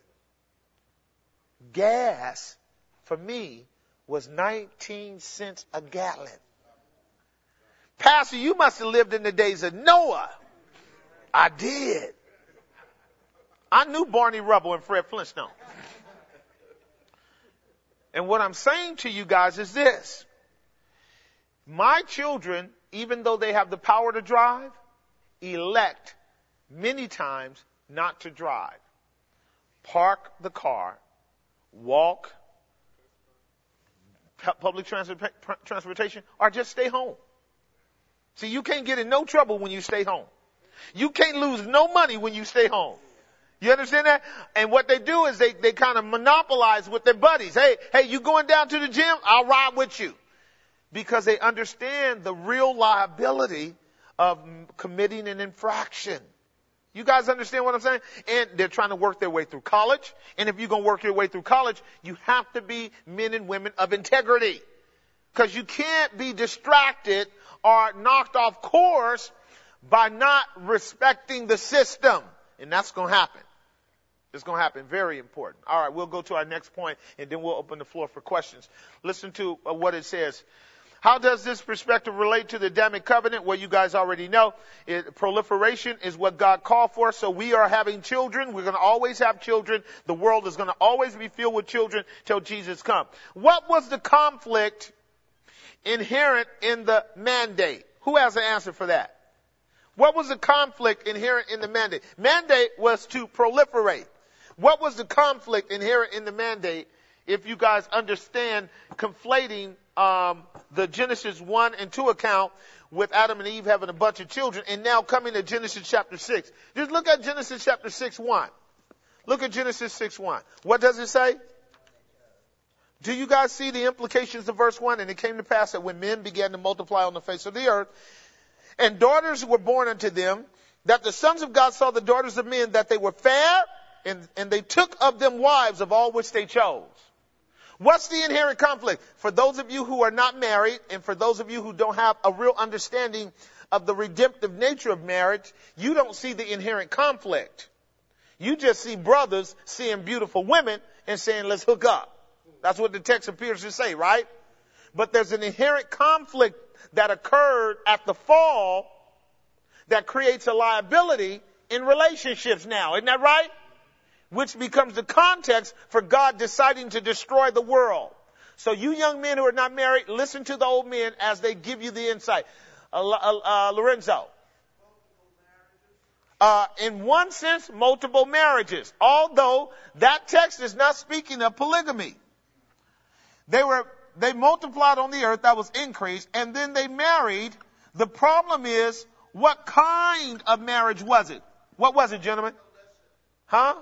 Gas, for me, was 19 cents a gallon. Pastor, you must have lived in the days of Noah. I did. I knew Barney Rubble and Fred Flintstone. And what I'm saying to you guys is this. My children, even though they have the power to drive, elect many times not to drive. Park the car, walk, public transportation, or just stay home. See, you can't get in no trouble when you stay home. You can't lose no money when you stay home. You understand that? And what they do is they kind of monopolize with their buddies. Hey, you going down to the gym? I'll ride with you. Because they understand the real liability of committing an infraction. You guys understand what I'm saying? And they're trying to work their way through college. And if you're going to work your way through college, you have to be men and women of integrity. Because you can't be distracted or knocked off course by not respecting the system. And that's going to happen. It's going to happen. Very important. All right, we'll go to our next point, and then we'll open the floor for questions. Listen to what it says. How does this perspective relate to the Adamic covenant? Well, you guys already know. Proliferation is what God called for. So we are having children. We're going to always have children. The world is going to always be filled with children till Jesus comes. What was the conflict inherent in the mandate? Who has an answer for that? What was the conflict inherent in the mandate? Mandate was to proliferate. What was the conflict inherent in the mandate? If you guys understand conflating the Genesis 1 and 2 account with Adam and Eve having a bunch of children and now coming to Genesis chapter 6. Just look at Genesis chapter 6:1. Look at Genesis 6:1. What does it say? Do you guys see the implications of verse 1? And it came to pass that when men began to multiply on the face of the earth, and daughters were born unto them, that the sons of God saw the daughters of men, that they were fair, and they took of them wives of all which they chose. What's the inherent conflict? For those of you who are not married, and for those of you who don't have a real understanding of the redemptive nature of marriage, you don't see the inherent conflict. You just see brothers seeing beautiful women and saying, let's hook up. That's what the text appears to say, right? But there's an inherent conflict that occurred at the fall that creates a liability in relationships now. Isn't that right? Which becomes the context for God deciding to destroy the world. So you young men who are not married, listen to the old men as they give you the insight. Lorenzo. In one sense, multiple marriages. Although that text is not speaking of polygamy. They multiplied on the earth, that was increased, and then they married. The problem is, what kind of marriage was it? What was it, gentlemen? Huh?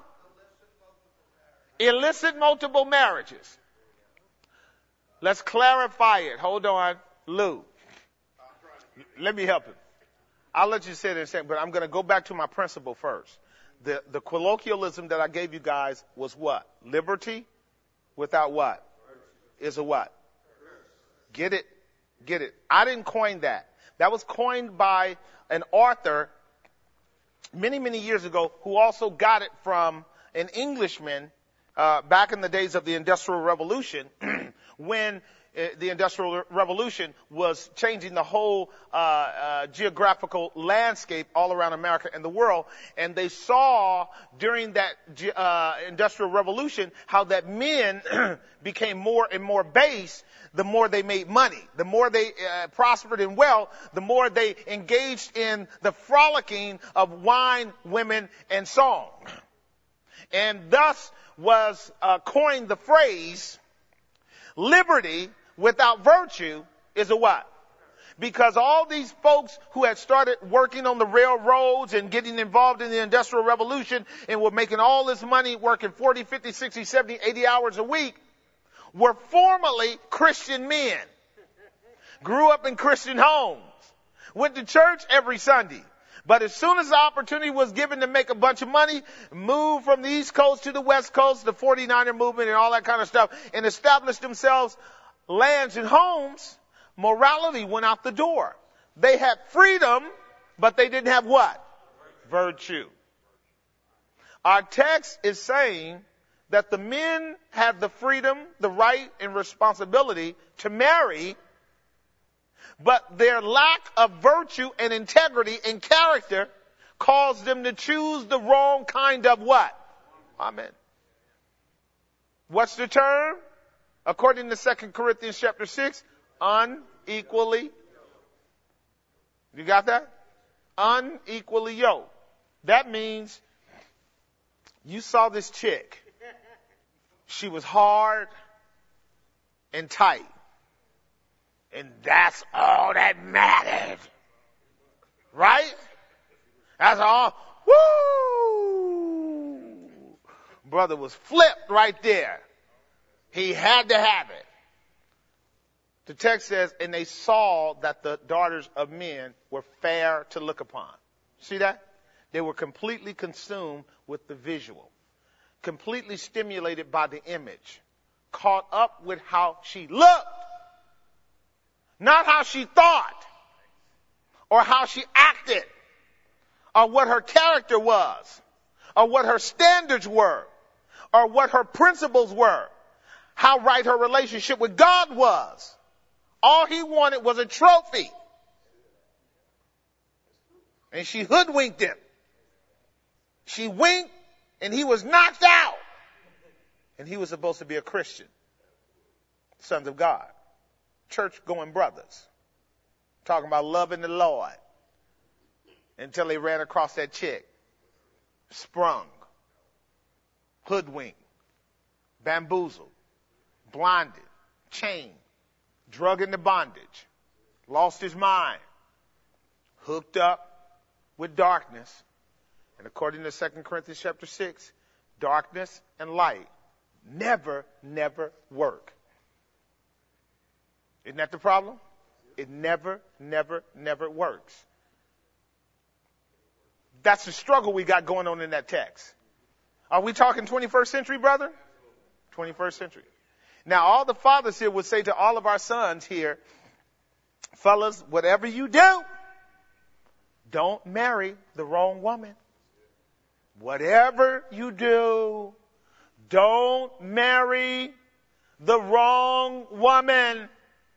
Illicit multiple marriages. Let's clarify it. Hold on, Lou. Let me help him. I'll let you say it in a second, but I'm going to go back to my principle first. The colloquialism that I gave you guys was what? Liberty without what? Is a what? Get it? Get it. I didn't coin that. That was coined by an author many, many years ago who also got it from an Englishman back in the days of the Industrial Revolution when the Industrial Revolution was changing the whole geographical landscape all around America and the world. And they saw during that Industrial Revolution how that men became more and more base the more they made money. The more they prospered in wealth, the more they engaged in the frolicking of wine, women, and song. And thus was coined the phrase, liberty without virtue is a what? because all these folks who had started working on the railroads and getting involved in the Industrial Revolution and were making all this money working 40, 50, 60, 70, 80 hours a week were formerly Christian men. Grew up in Christian homes. Went to church every Sunday. But as soon as the opportunity was given to make a bunch of money, moved from the East Coast to the West Coast, the 49er movement and all that kind of stuff, and established themselves lands and homes, morality went out the door. They had freedom, but they didn't have what? Virtue. Our text is saying that the men had the freedom, the right, and responsibility to marry, but their lack of virtue and integrity and character caused them to choose the wrong kind of what? Amen. What's the term? According to 2 Corinthians chapter 6, unequally. You got that? Unequally yoked. That means you saw this chick. She was hard and tight. And that's all that mattered. Right? That's all. Woo! Brother was flipped right there. He had to have it. The text says, and they saw that the daughters of men were fair to look upon. See that? They were completely consumed with the visual. Completely stimulated by the image. Caught up with how she looked. Not how she thought, or how she acted, or what her character was, or what her standards were, or what her principles were, how right her relationship with God was. All he wanted was a trophy. And she hoodwinked him. She winked, and he was knocked out. And he was supposed to be a Christian. Sons of God. Church-going brothers. Talking about loving the Lord. Until they ran across that chick. Sprung. Hoodwinked. Bamboozled. Blinded. Chained. Drug into bondage. Lost his mind. Hooked up with darkness. And according to 2 Corinthians chapter 6, darkness and light never work. Isn't that the problem? It never works. That's the struggle we got going on in that text. Are we talking 21st century, brother? 21st century. Now, all the fathers here would say to all of our sons here, fellas, whatever you do, don't marry the wrong woman. Whatever you do, don't marry the wrong woman.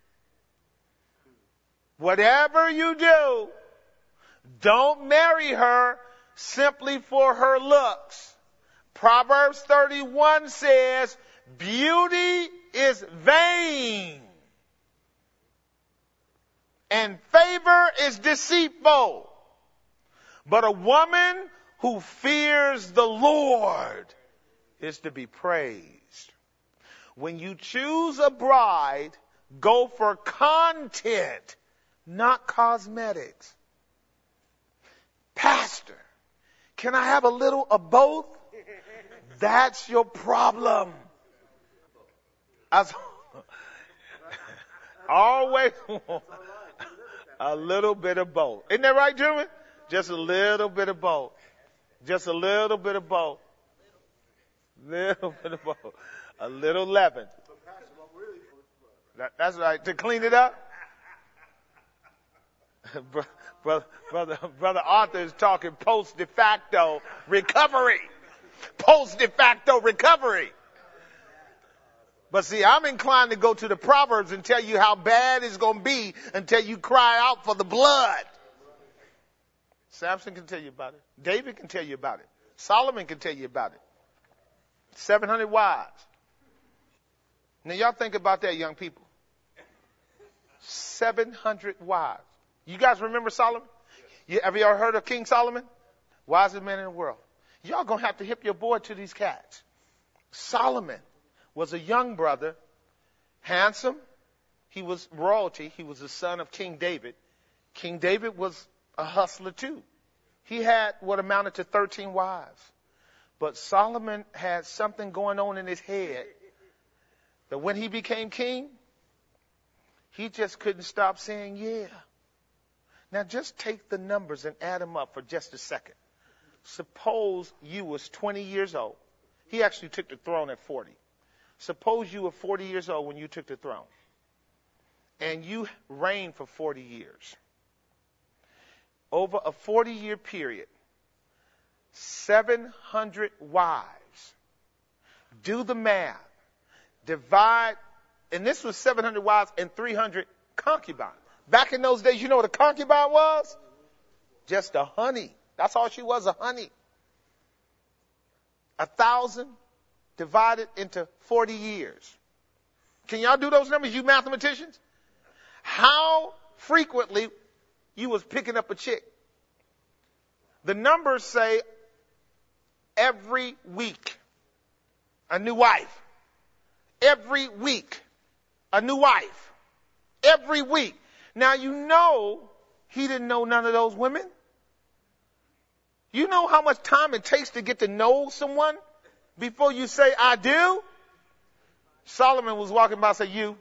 Whatever you do, don't marry her simply for her looks. Proverbs 31 says, beauty is vain, and favor is deceitful. But a woman who fears the Lord is to be praised. When you choose a bride, go for content, not cosmetics. Pastor, can I have a little of both? That's your problem. Always a little bit of both. Isn't that right, gentlemen? Just a little bit of both. Just a little bit of both. Little bit of both. A little leaven. That's right. To clean it up. Brother Arthur is talking post de facto recovery. Post de facto recovery. But see, I'm inclined to go to the Proverbs and tell you how bad it's going to be until you cry out for the blood. Samson can tell you about it. David can tell you about it. Solomon can tell you about it. 700 wives. Now y'all think about that, young people. 700 wives. You guys remember Solomon? Have you ever heard of King Solomon? Wisest man in the world. Y'all gonna have to hip your boy to these cats. Solomon was a young brother, handsome, he was royalty. He was the son of King David. King David was a hustler too. He had what amounted to 13 wives. But Solomon had something going on in his head that when he became king, he just couldn't stop saying, yeah. Now just take the numbers and add them up for just a second. Suppose you was 20 years old. He actually took the throne at 40. Suppose you were 40 years old when you took the throne. And you reigned for 40 years. Over a 40-year period, 700 wives. Do the math. Divide, and this was 700 wives and 300 concubines. Back in those days, you know what a concubine was? Just a honey. That's all she was, a honey. 1,000 divided into 40 years. Can y'all do those numbers, you mathematicians? How frequently you was picking up a chick? The numbers say every week, a new wife. Every week, a new wife. Every week. Now you know he didn't know none of those women. You know how much time it takes to get to know someone before you say, I do? Solomon was walking by and said, you.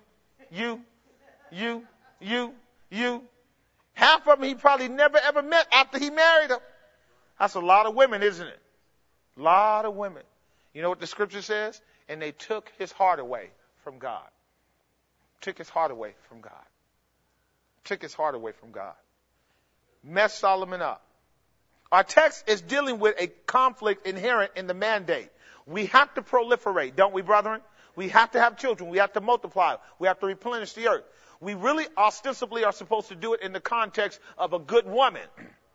Half of them he probably never ever met after he married them. That's a lot of women, isn't it? A lot of women. You know what the scripture says? And they took his heart away from God. Took his heart away from God. Took his heart away from God. Messed Solomon up. Our text is dealing with a conflict inherent in the mandate. We have to proliferate, don't we, brethren? We have to have children. We have to multiply. We have to replenish the earth. We really ostensibly are supposed to do it in the context of a good woman.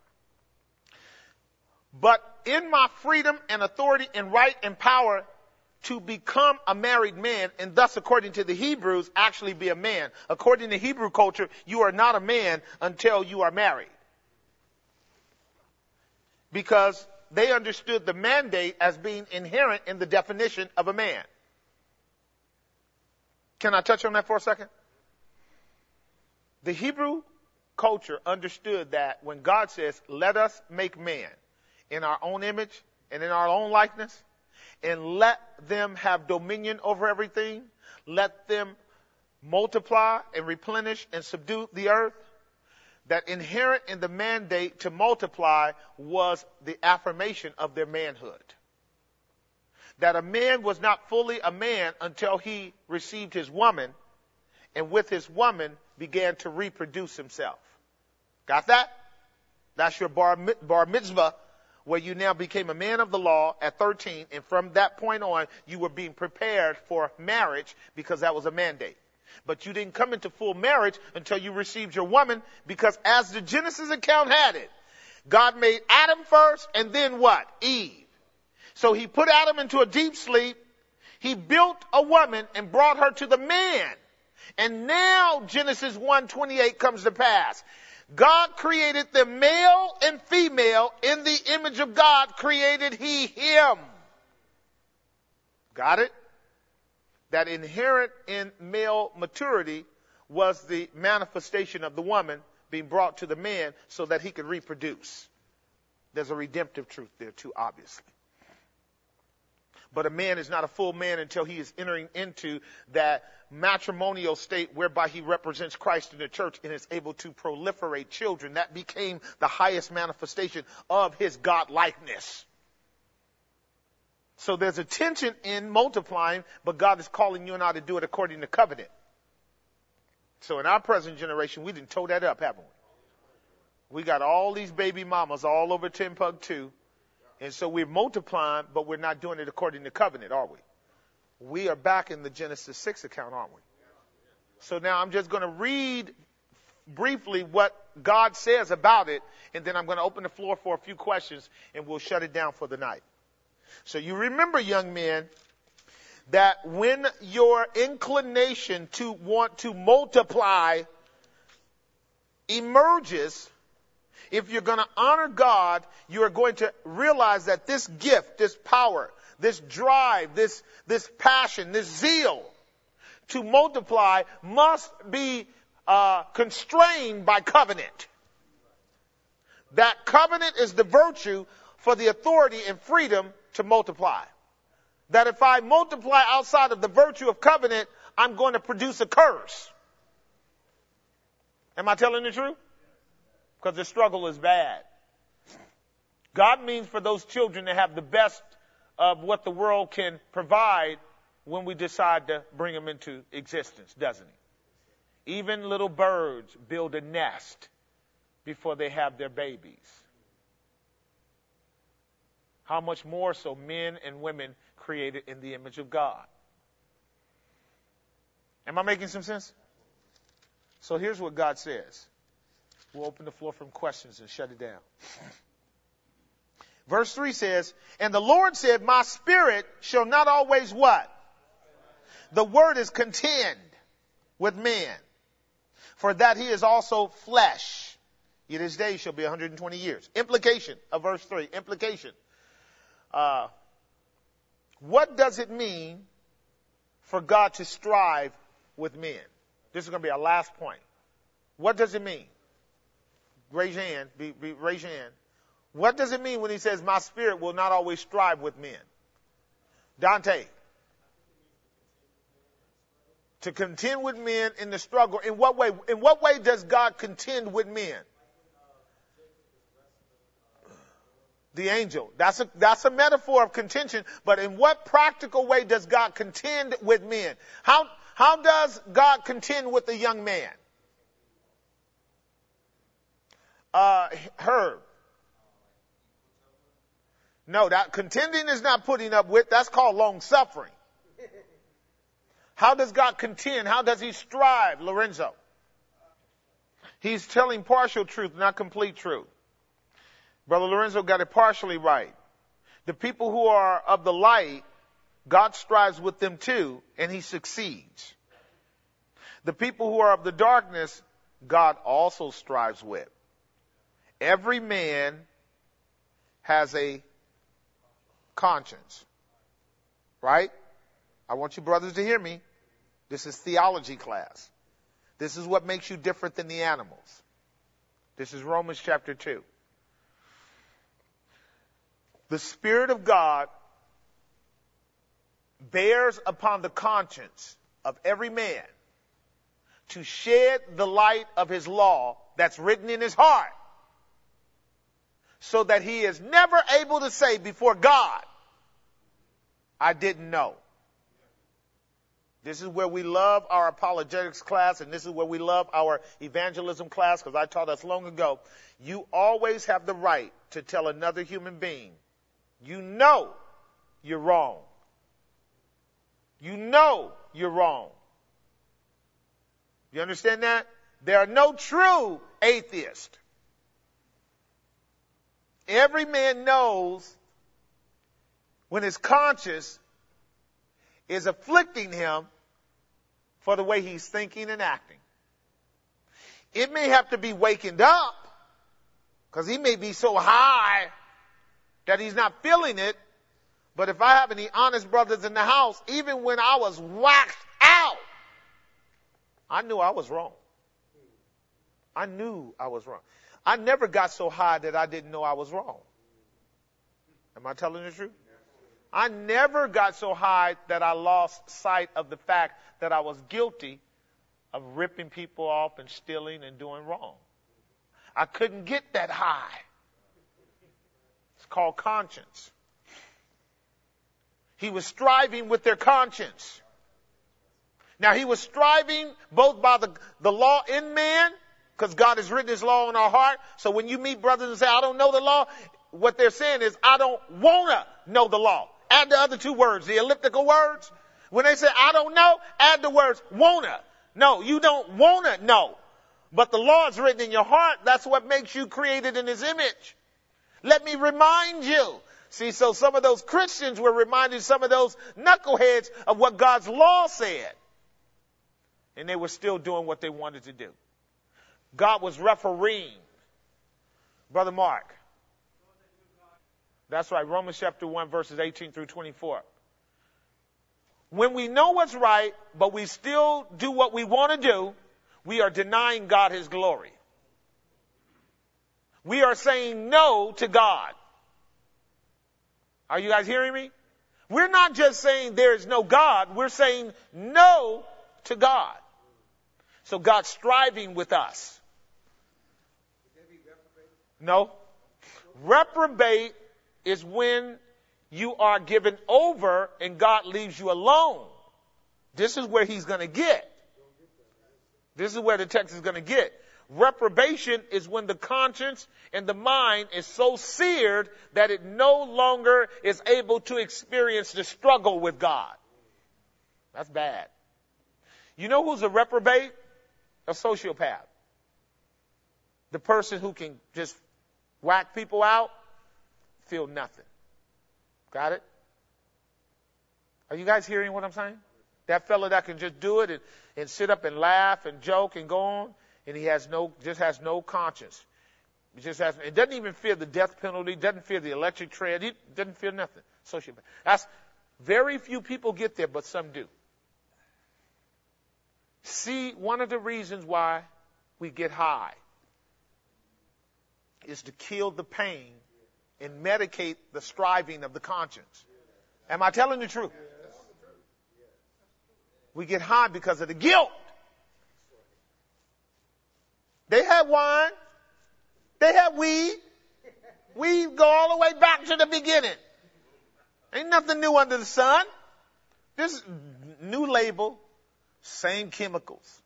But in my freedom and authority and right and power to become a married man, and thus, according to the Hebrews, actually be a man. According to Hebrew culture, you are not a man until you are married. Because they understood the mandate as being inherent in the definition of a man. Can I touch on that for a second? The Hebrew culture understood that when God says, let us make man in our own image and in our own likeness, and let them have dominion over everything, let them multiply and replenish and subdue the earth, that inherent in the mandate to multiply was the affirmation of their manhood. That a man was not fully a man until he received his woman, and with his woman began to reproduce himself. Got that? That's your bar mitzvah, where you now became a man of the law at 13, and from that point on, you were being prepared for marriage because that was a mandate. But you didn't come into full marriage until you received your woman, because as the Genesis account had it, God made Adam first and then what? Eve. So he put Adam into a deep sleep. He built a woman and brought her to the man. And now Genesis 1:28 comes to pass. God created them male and female. In the image of God created he him. Got it? That inherent in male maturity was the manifestation of the woman being brought to the man so that he could reproduce. There's a redemptive truth there too, obviously. But a man is not a full man until he is entering into that matrimonial state whereby he represents Christ in the church and is able to proliferate children. That became the highest manifestation of his God-likeness. So there's a tension in multiplying, but God is calling you and I to do it according to covenant. So in our present generation, we didn't toe that up, haven't we? We got all these baby mamas all over Timbuktu. And so we're multiplying, but we're not doing it according to covenant, are we? We are back in the Genesis 6 account, aren't we? So now I'm just going to read briefly what God says about it, and then I'm going to open the floor for a few questions, and we'll shut it down for the night. So you remember, young men, that when your inclination to want to multiply emerges, if you're going to honor God, you are going to realize that this gift, this power, this drive, this passion, this zeal to multiply must be constrained by covenant. That covenant is the virtue for the authority and freedom to multiply. That if I multiply outside of the virtue of covenant, I'm going to produce a curse. Am I telling the truth? Because the struggle is bad. God means for those children to have the best of what the world can provide when we decide to bring them into existence, doesn't he? Even little birds build a nest before they have their babies. How much more so men and women created in the image of God? Am I making some sense? So here's what God says. We'll open the floor from questions and shut it down. Verse 3 says, and the Lord said, my spirit shall not always what? The word is contend with man, for that he is also flesh. Yet his days shall be 120 years. Implication of verse 3. Implication. What does it mean for God to strive with men? This is going to be our last point. What does it mean? Raise your hand. Raise your hand. What does it mean when he says, my spirit will not always strive with men? Dante. To contend with men in the struggle. In what way? In what way does God contend with men? The angel. That's a metaphor of contention. But in what practical way does God contend with men? How does God contend with a young man? Herb. No, that contending is not putting up with. That's called long suffering. How does God contend? How does he strive, Lorenzo? He's telling partial truth, not complete truth. Brother Lorenzo got it partially right. The people who are of the light, God strives with them too, and he succeeds. The people who are of the darkness, God also strives with. Every man has a conscience. Right? I want you brothers to hear me. This is theology class. This is what makes you different than the animals. This is Romans chapter 2. The Spirit of God bears upon the conscience of every man to shed the light of his law that's written in his heart, so that he is never able to say before God, I didn't know. This is where we love our apologetics class, and this is where we love our evangelism class, because I taught us long ago, you always have the right to tell another human being, you know you're wrong. You know you're wrong. You understand that? There are no true atheists. Every man knows when his conscience is afflicting him for the way he's thinking and acting. It may have to be wakened up, because he may be so high that he's not feeling it. But if I have any honest brothers in the house, even when I was waxed out, I knew I was wrong. I knew I was wrong. I never got so high that I didn't know I was wrong. Am I telling the truth? I never got so high that I lost sight of the fact that I was guilty of ripping people off and stealing and doing wrong. I couldn't get that high. It's called conscience. He was striving with their conscience. Now, he was striving both by the law in man, because God has written his law in our heart. So when you meet brothers and say, I don't know the law, what they're saying is, I don't want to know the law. Add the other two words, the elliptical words. When they say, I don't know, add the words, wanna. No, you don't wanna know. But the law is written in your heart. That's what makes you created in his image. Let me remind you. See, so some of those Christians were reminding some of those knuckleheads of what God's law said. And they were still doing what they wanted to do. God was refereeing. Brother Mark. That's right. Romans chapter 1 verses 18 through 24. When we know what's right, but we still do what we want to do, we are denying God his glory. We are saying no to God. Are you guys hearing me? We're not just saying there is no God. We're saying no to God. So God's striving with us. No. Reprobate is when you are given over and God leaves you alone. This is where he's going to get. This is where the text is going to get. Reprobation is when the conscience and the mind is so seared that it no longer is able to experience the struggle with God. That's bad. You know who's a reprobate? A sociopath. The person who can just whack people out, feel nothing. Got it? Are you guys hearing what I'm saying? That fella that can just do it and sit up and laugh and joke and go on, and he has no conscience. It doesn't even fear the death penalty, doesn't fear the electric tread, he doesn't fear nothing. Sociopath. That's very few people get there, but some do. See, one of the reasons why we get high is to kill the pain and medicate the striving of the conscience. Am I telling the truth? We get high because of the guilt. They had wine. They had weed. We go all the way back to the beginning. Ain't nothing new under the sun. This new label, same chemicals.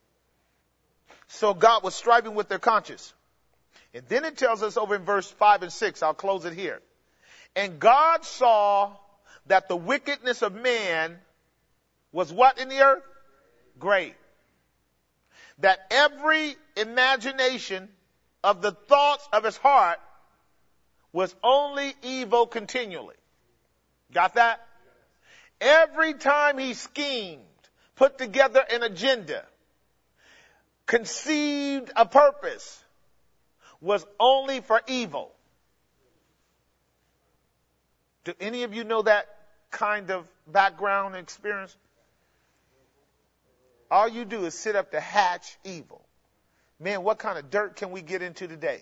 So God was striving with their conscience. And then it tells us over in verse 5 and 6, I'll close it here. And God saw that the wickedness of man was what in the earth? Great. That every imagination of the thoughts of his heart was only evil continually. Got that? Every time he schemed, put together an agenda, conceived a purpose, was only for evil. Do any of you know that kind of background and experience? All you do is sit up to hatch evil. Man, what kind of dirt can we get into today?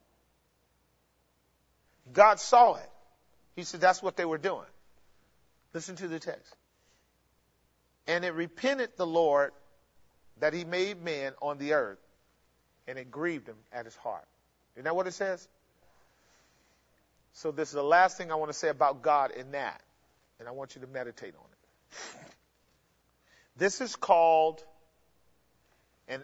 God saw it. He said that's what they were doing. Listen to the text. And it repented the Lord that he made man on the earth, and it grieved him at his heart. Isn't that what it says? So this is the last thing I want to say about God in that, and I want you to meditate on it. This is called an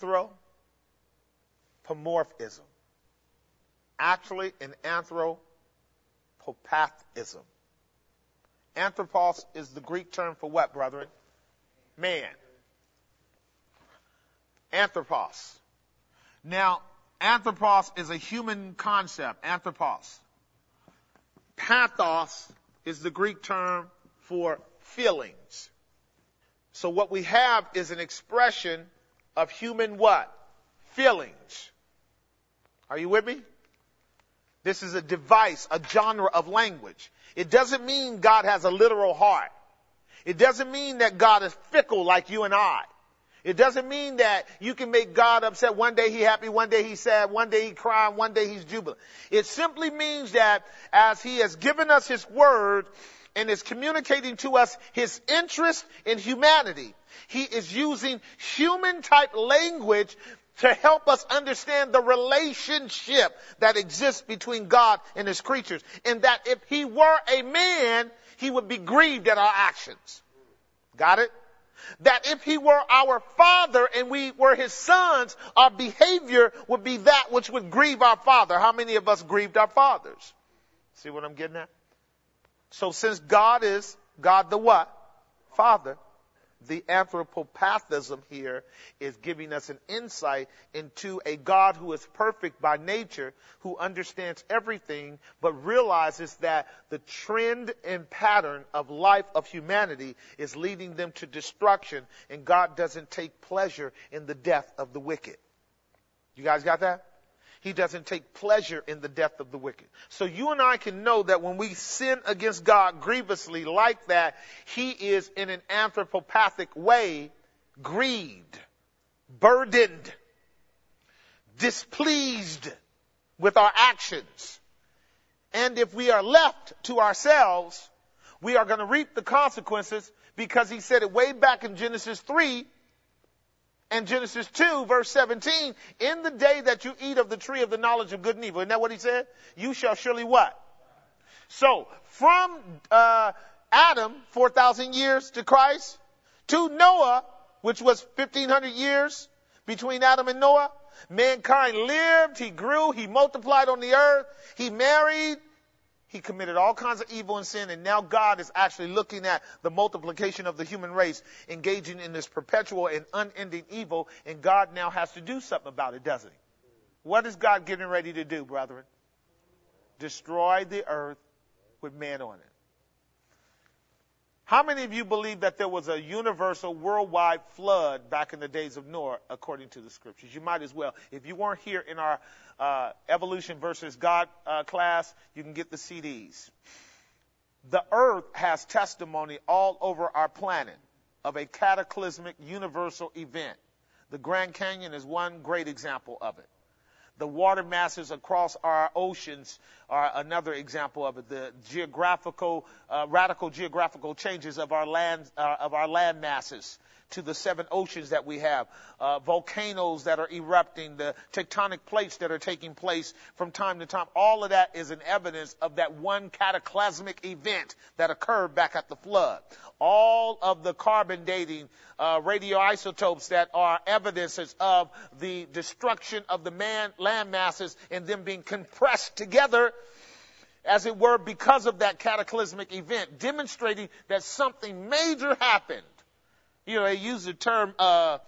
anthropomorphism. Actually, an anthropopathism. Anthropos is the Greek term for what, brethren? Man. Anthropos. Now, anthropos is a human concept. Anthropos. Pathos is the Greek term for feelings. So what we have is an expression of human what? Feelings. Are you with me? This is a device, a genre of language. It doesn't mean God has a literal heart. It doesn't mean that God is fickle like you and I. It doesn't mean that you can make God upset. One day he's happy, one day he's sad, one day he's crying, one day he's jubilant. It simply means that as he has given us his word and is communicating to us his interest in humanity, he is using human type language to help us understand the relationship that exists between God and his creatures. And that if he were a man, he would be grieved at our actions. Got it? That if he were our father and we were his sons, our behavior would be that which would grieve our father. How many of us grieved our fathers? See what I'm getting at? So since God is God the what? Father. The anthropopathism here is giving us an insight into a God who is perfect by nature, who understands everything, but realizes that the trend and pattern of life of humanity is leading them to destruction, and God doesn't take pleasure in the death of the wicked. You guys got that? He doesn't take pleasure in the death of the wicked. So you and I can know that when we sin against God grievously like that, he is in an anthropopathic way grieved, burdened, displeased with our actions. And if we are left to ourselves, we are going to reap the consequences, because he said it way back in Genesis 3 and Genesis 2, verse 17, in the day that you eat of the tree of the knowledge of good and evil. Isn't that what he said? You shall surely what? So from Adam, 4,000 years to Christ, to Noah, which was 1,500 years between Adam and Noah, mankind lived, he grew, he multiplied on the earth, he married, he committed all kinds of evil and sin, and now God is actually looking at the multiplication of the human race, engaging in this perpetual and unending evil, and God now has to do something about it, doesn't he? What is God getting ready to do, brethren? Destroy the earth with man on it. How many of you believe that there was a universal worldwide flood back in the days of Noah, according to the scriptures? You might as well. If you weren't here in our Evolution versus God class, you can get the CDs. The earth has testimony all over our planet of a cataclysmic universal event. The Grand Canyon is one great example of it. The water masses across our oceans are another example of it. The radical geographical changes of our land masses to the 7 oceans that we have, volcanoes that are erupting, the tectonic plates that are taking place from time to time. All of that is an evidence of that one cataclysmic event that occurred back at the flood. All of the carbon dating, radioisotopes that are evidences of the destruction of the land masses and them being compressed together, as it were, because of that cataclysmic event, demonstrating that something major happened. You know, they use the term, I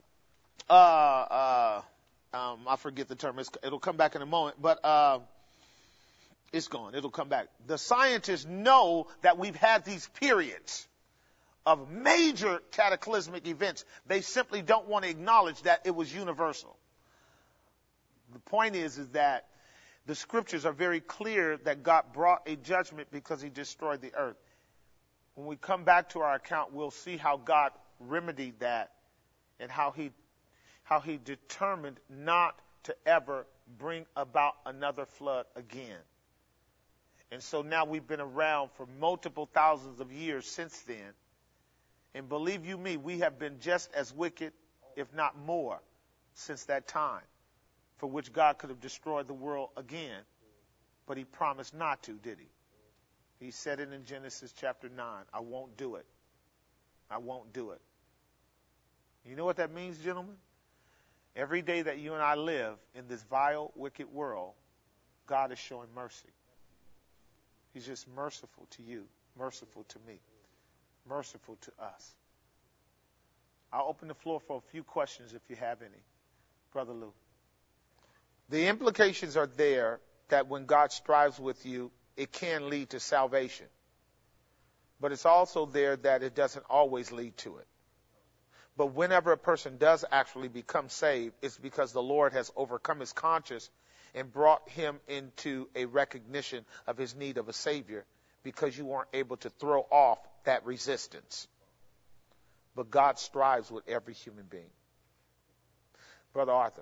forget the term. It'll come back in a moment, but it's gone. It'll come back. The scientists know that we've had these periods of major cataclysmic events. They simply don't want to acknowledge that it was universal. The point is that the scriptures are very clear that God brought a judgment because he destroyed the earth. When we come back to our account, we'll see how God remedied that and how he determined not to ever bring about another flood again. And so now we've been around for multiple thousands of years since then. And believe you me, we have been just as wicked, if not more, since that time, for which God could have destroyed the world again. But he promised not to, did he? He said it in Genesis chapter 9, I won't do it. I won't do it. You know what that means, gentlemen? Every day that you and I live in this vile, wicked world, God is showing mercy. He's just merciful to you, merciful to me, merciful to us. I'll open the floor for a few questions if you have any. Brother Lou. The implications are there that when God strives with you, it can lead to salvation. But it's also there that it doesn't always lead to it. But whenever a person does actually become saved, it's because the Lord has overcome his conscience and brought him into a recognition of his need of a Savior, because you weren't able to throw off that resistance. But God strives with every human being. Brother Arthur.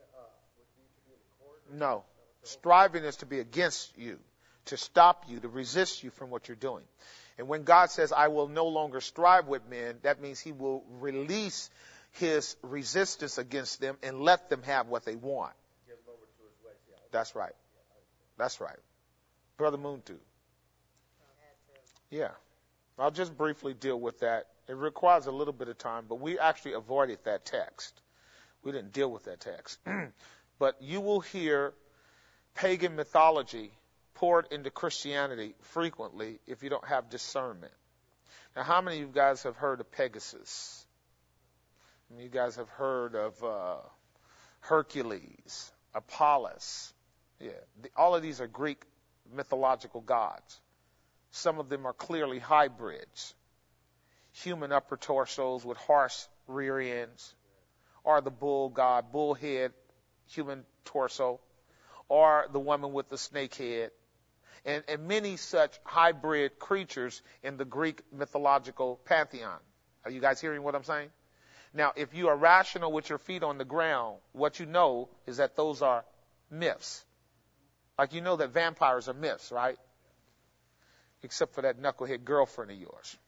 No. Striving is to be against you, to stop you, to resist you from what you're doing. And when God says, I will no longer strive with men, that means he will release his resistance against them and let them have what they want. Give them over to his way. That's right. That's right. Brother Muntu. Yeah. I'll just briefly deal with that. It requires a little bit of time, but we actually avoided that text. We didn't deal with that text. But you will hear pagan mythology poured into Christianity frequently if you don't have discernment. Now, how many of you guys have heard of Pegasus? You guys have heard of Hercules, Apollos. Yeah, all of these are Greek mythological gods. Some of them are clearly hybrids. Human upper torsos with horse rear ends, or the bull god, bull head, human torso, or the woman with the snake head, and many such hybrid creatures in the Greek mythological pantheon. Are you guys hearing what I'm saying? Now, if you are rational with your feet on the ground, what you know is that those are myths. Like you know that vampires are myths, right? Except for that knucklehead girlfriend of yours.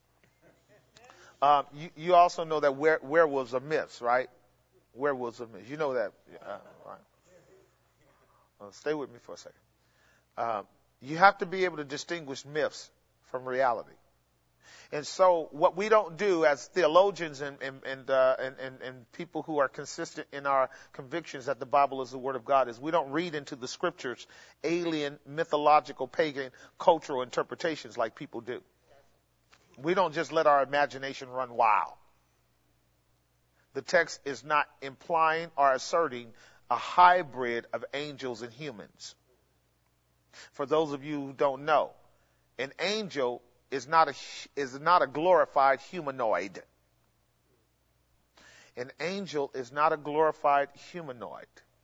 You also know that werewolves are myths, right? Werewolves are myths. You know that. Right. Well, stay with me for a second. You have to be able to distinguish myths from reality. And so what we don't do as theologians and people who are consistent in our convictions that the Bible is the Word of God is we don't read into the Scriptures alien, mythological, pagan, cultural interpretations like people do. We don't just let our imagination run wild. The text is not implying or asserting a hybrid of angels and humans. For those of you who don't know, an angel is not a glorified humanoid. An angel is not a glorified humanoid.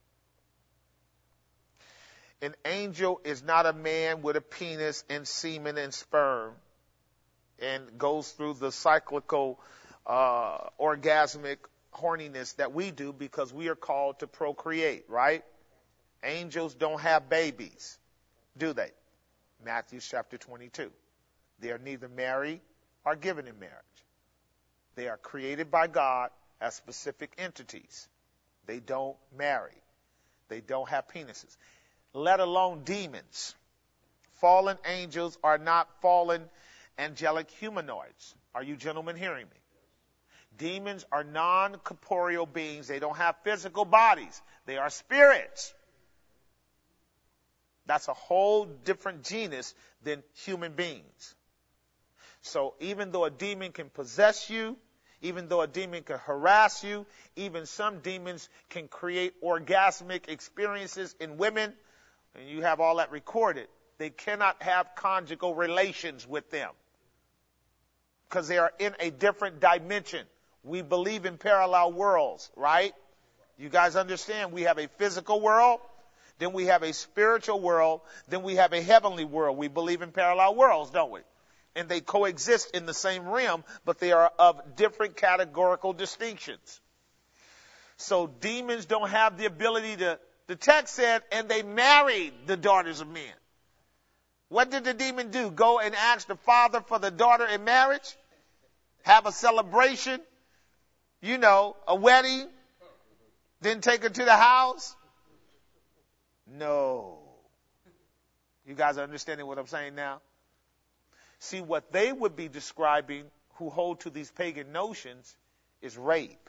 An angel is not a man with a penis and semen and sperm and goes through the cyclical orgasmic horniness that we do because we are called to procreate, right? Angels don't have babies, do they? Matthew chapter 22. They are neither married or given in marriage. They are created by God as specific entities. They don't marry. They don't have penises, let alone demons. Fallen angels are not fallen angelic humanoids. Are you gentlemen hearing me? Demons are non-corporeal beings. They don't have physical bodies. They are spirits. That's a whole different genus than human beings. So even though a demon can possess you, even though a demon can harass you, even some demons can create orgasmic experiences in women, and you have all that recorded, they cannot have conjugal relations with them because they are in a different dimension. We believe in parallel worlds, right? You guys understand we have a physical world, then we have a spiritual world, then we have a heavenly world. We believe in parallel worlds, don't we? And they coexist in the same realm, but they are of different categorical distinctions. So demons don't have the ability to, the text said, and they married the daughters of men. What did the demon do? Go and ask the father for the daughter in marriage? Have a celebration? You know, a wedding? Then take her to the house? No. You guys are understanding what I'm saying now? See, what they would be describing who hold to these pagan notions is rape.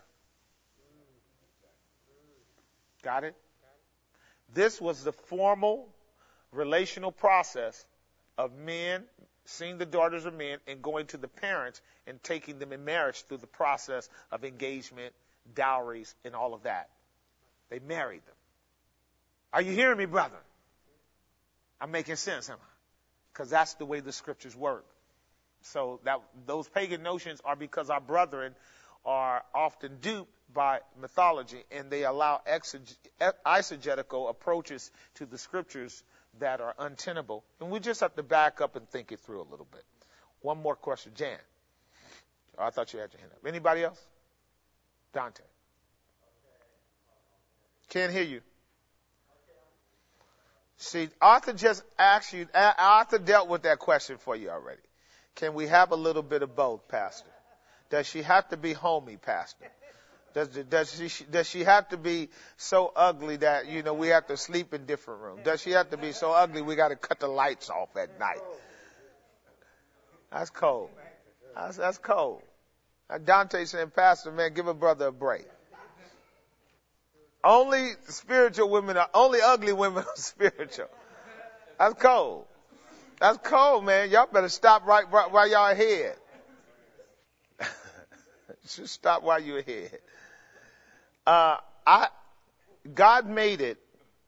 Got it? This was the formal relational process of men seeing the daughters of men and going to the parents and taking them in marriage through the process of engagement, dowries, and all of that. They married them. Are you hearing me, brother? I'm making sense, am I? Because that's the way the scriptures work. So that those pagan notions are because our brethren are often duped by mythology, and they allow eisegetical approaches to the scriptures that are untenable. And we just have to back up and think it through a little bit. One more question. Jan. Oh, I thought you had your hand up. Anybody else? Dante. Can't hear you. See, Arthur just asked you, Arthur dealt with that question for you already. Can we have a little bit of both, Pastor? Does she have to be homey, Pastor? Does she have to be so ugly that, you know, we have to sleep in different rooms? Does she have to be so ugly we got to cut the lights off at night? That's cold. That's cold. Dante saying, Pastor, man, give a brother a break. Only spiritual women only ugly women are spiritual. That's cold. That's cold, man. Y'all better stop right while y'all ahead. Just stop while you're ahead. God made it.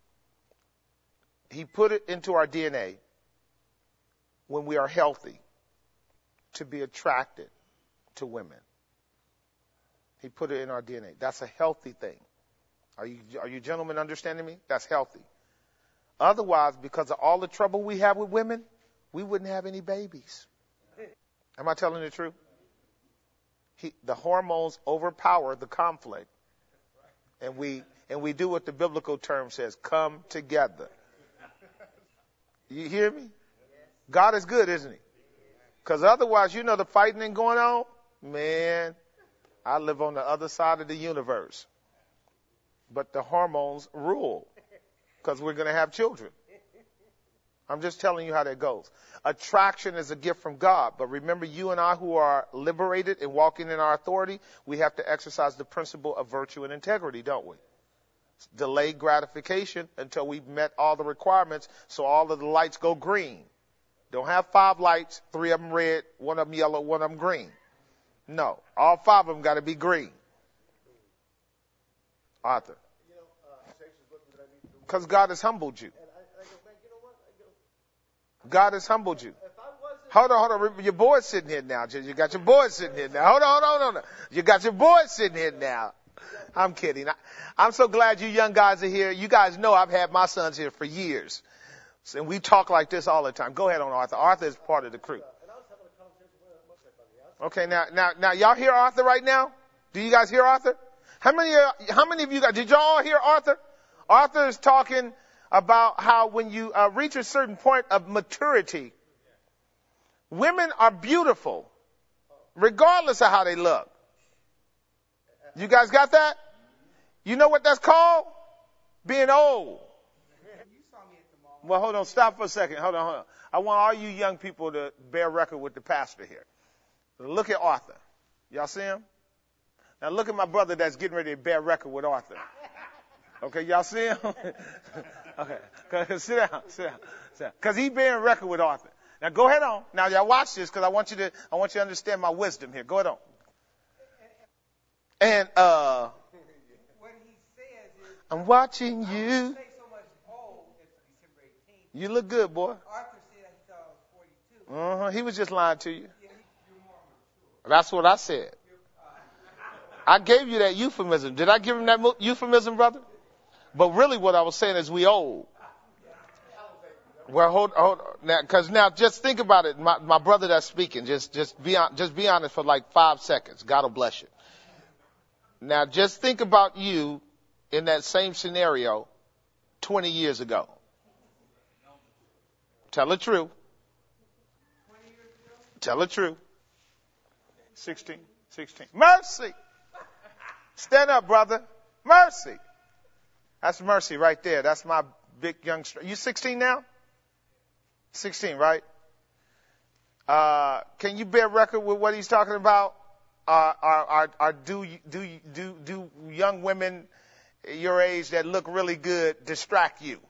He put it into our DNA when we are healthy to be attracted to women. He put it in our DNA. That's a healthy thing. Are you gentlemen understanding me? That's healthy. Otherwise, because of all the trouble we have with women, we wouldn't have any babies. Am I telling the truth? The hormones overpower the conflict. And we do what the biblical term says, come together. You hear me? God is good, isn't he? Because otherwise, the fighting ain't going on. Man, I live on the other side of the universe. But the hormones rule because we're going to have children. I'm just telling you how that goes. Attraction is a gift from God. But remember, you and I who are liberated and walking in our authority, we have to exercise the principle of virtue and integrity, don't we? Delay gratification until we've met all the requirements so all of the lights go green. Don't have 5 lights, 3 of them red, 1 of them yellow, 1 of them green. No, all 5 of them got to be green. Arthur. Because God has humbled you. God has humbled you. Hold on. Your boy's sitting here now. You got your boy sitting here now. Hold on. You got your boy sitting here now. I'm kidding. I'm so glad you young guys are here. You guys know I've had my sons here for years. And we talk like this all the time. Go ahead on, Arthur. Arthur is part of the crew. Okay, now y'all hear Arthur right now? Do you guys hear Arthur? How many of you guys, did y'all all hear Arthur? Arthur is talking about how when you reach a certain point of maturity, women are beautiful, regardless of how they look. You guys got that? You know what that's called? Being old. Well, hold on. Stop for a second. Hold on. I want all you young people to bear record with the pastor here. Look at Arthur. Y'all see him? Now look at my brother that's getting ready to bear record with Arthur. Okay, y'all see him? Okay, sit down. Because he's bearing record with Arthur. Now go ahead on. Now y'all watch this because I want you to understand my wisdom here. Go ahead on. And what he says is, I'm watching you. Say so much bold as December 18th. You look good, boy. Arthur said he thought I was 42. He was just lying to you. Yeah, you're more mature. That's what I said. I gave you that euphemism. Did I give him that euphemism, brother? But really what I was saying is we old. Well, hold now, because now just think about it. My brother that's speaking, just be honest for like 5 seconds. God will bless you. Now just think about you in that same scenario 20 years ago. Tell the truth. Tell the truth. 16. Mercy. Stand up, brother. Mercy. That's Mercy right there. That's my big young. You 16 now? 16, right? Can you bear record with what he's talking about? Do young women your age that look really good distract you?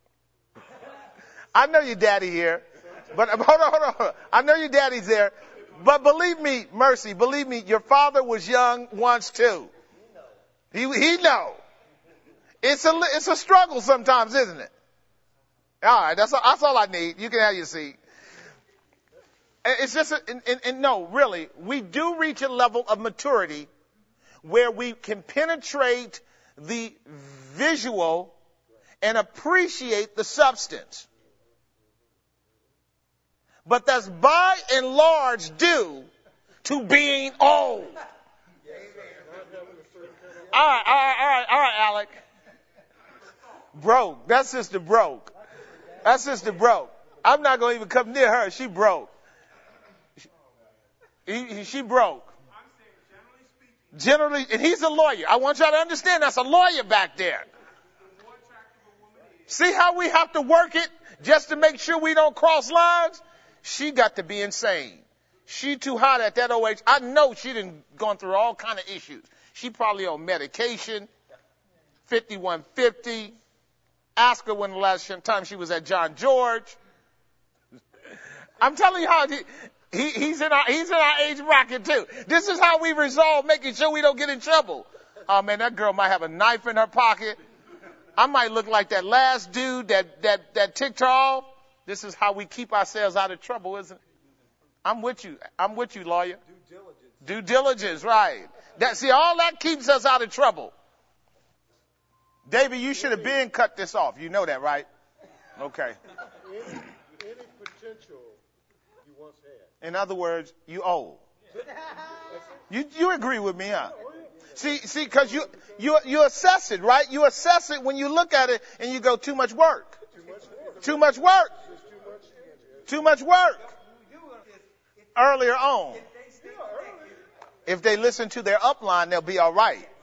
I know your daddy here, but hold on. I know your daddy's there, but believe me, Mercy, believe me, your father was young once too. He know. It's a struggle sometimes, isn't it? All right, that's all I need. You can have your seat. It's just, no, really, we do reach a level of maturity where we can penetrate the visual and appreciate the substance. But that's by and large due to being old. All right, Alec. Broke. That sister broke. I'm not going to even come near her. She broke. She broke. Generally, and he's a lawyer. I want y'all to understand that's a lawyer back there. See how we have to work it just to make sure we don't cross lines? She got to be insane. She too hot at that old age. I know she done gone through all kind of issues. She probably on medication, 5150. Ask her when the last time she was at John George. I'm telling you how he's in our age bracket too. This is how we resolve making sure we don't get in trouble. Oh man, that girl might have a knife in her pocket. I might look like that last dude that ticked her off. This is how we keep ourselves out of trouble, isn't it? I'm with you, lawyer. Due diligence, right. All that keeps us out of trouble. David, you should have been cut this off. You know that, right? Okay. Any potential you once had. In other words, you owe. You agree with me, huh? See, because you assess it, right? You assess it when you look at it and you go, too much work. Too much work. Too much work. Earlier on. If they listen to their upline, they'll be all right.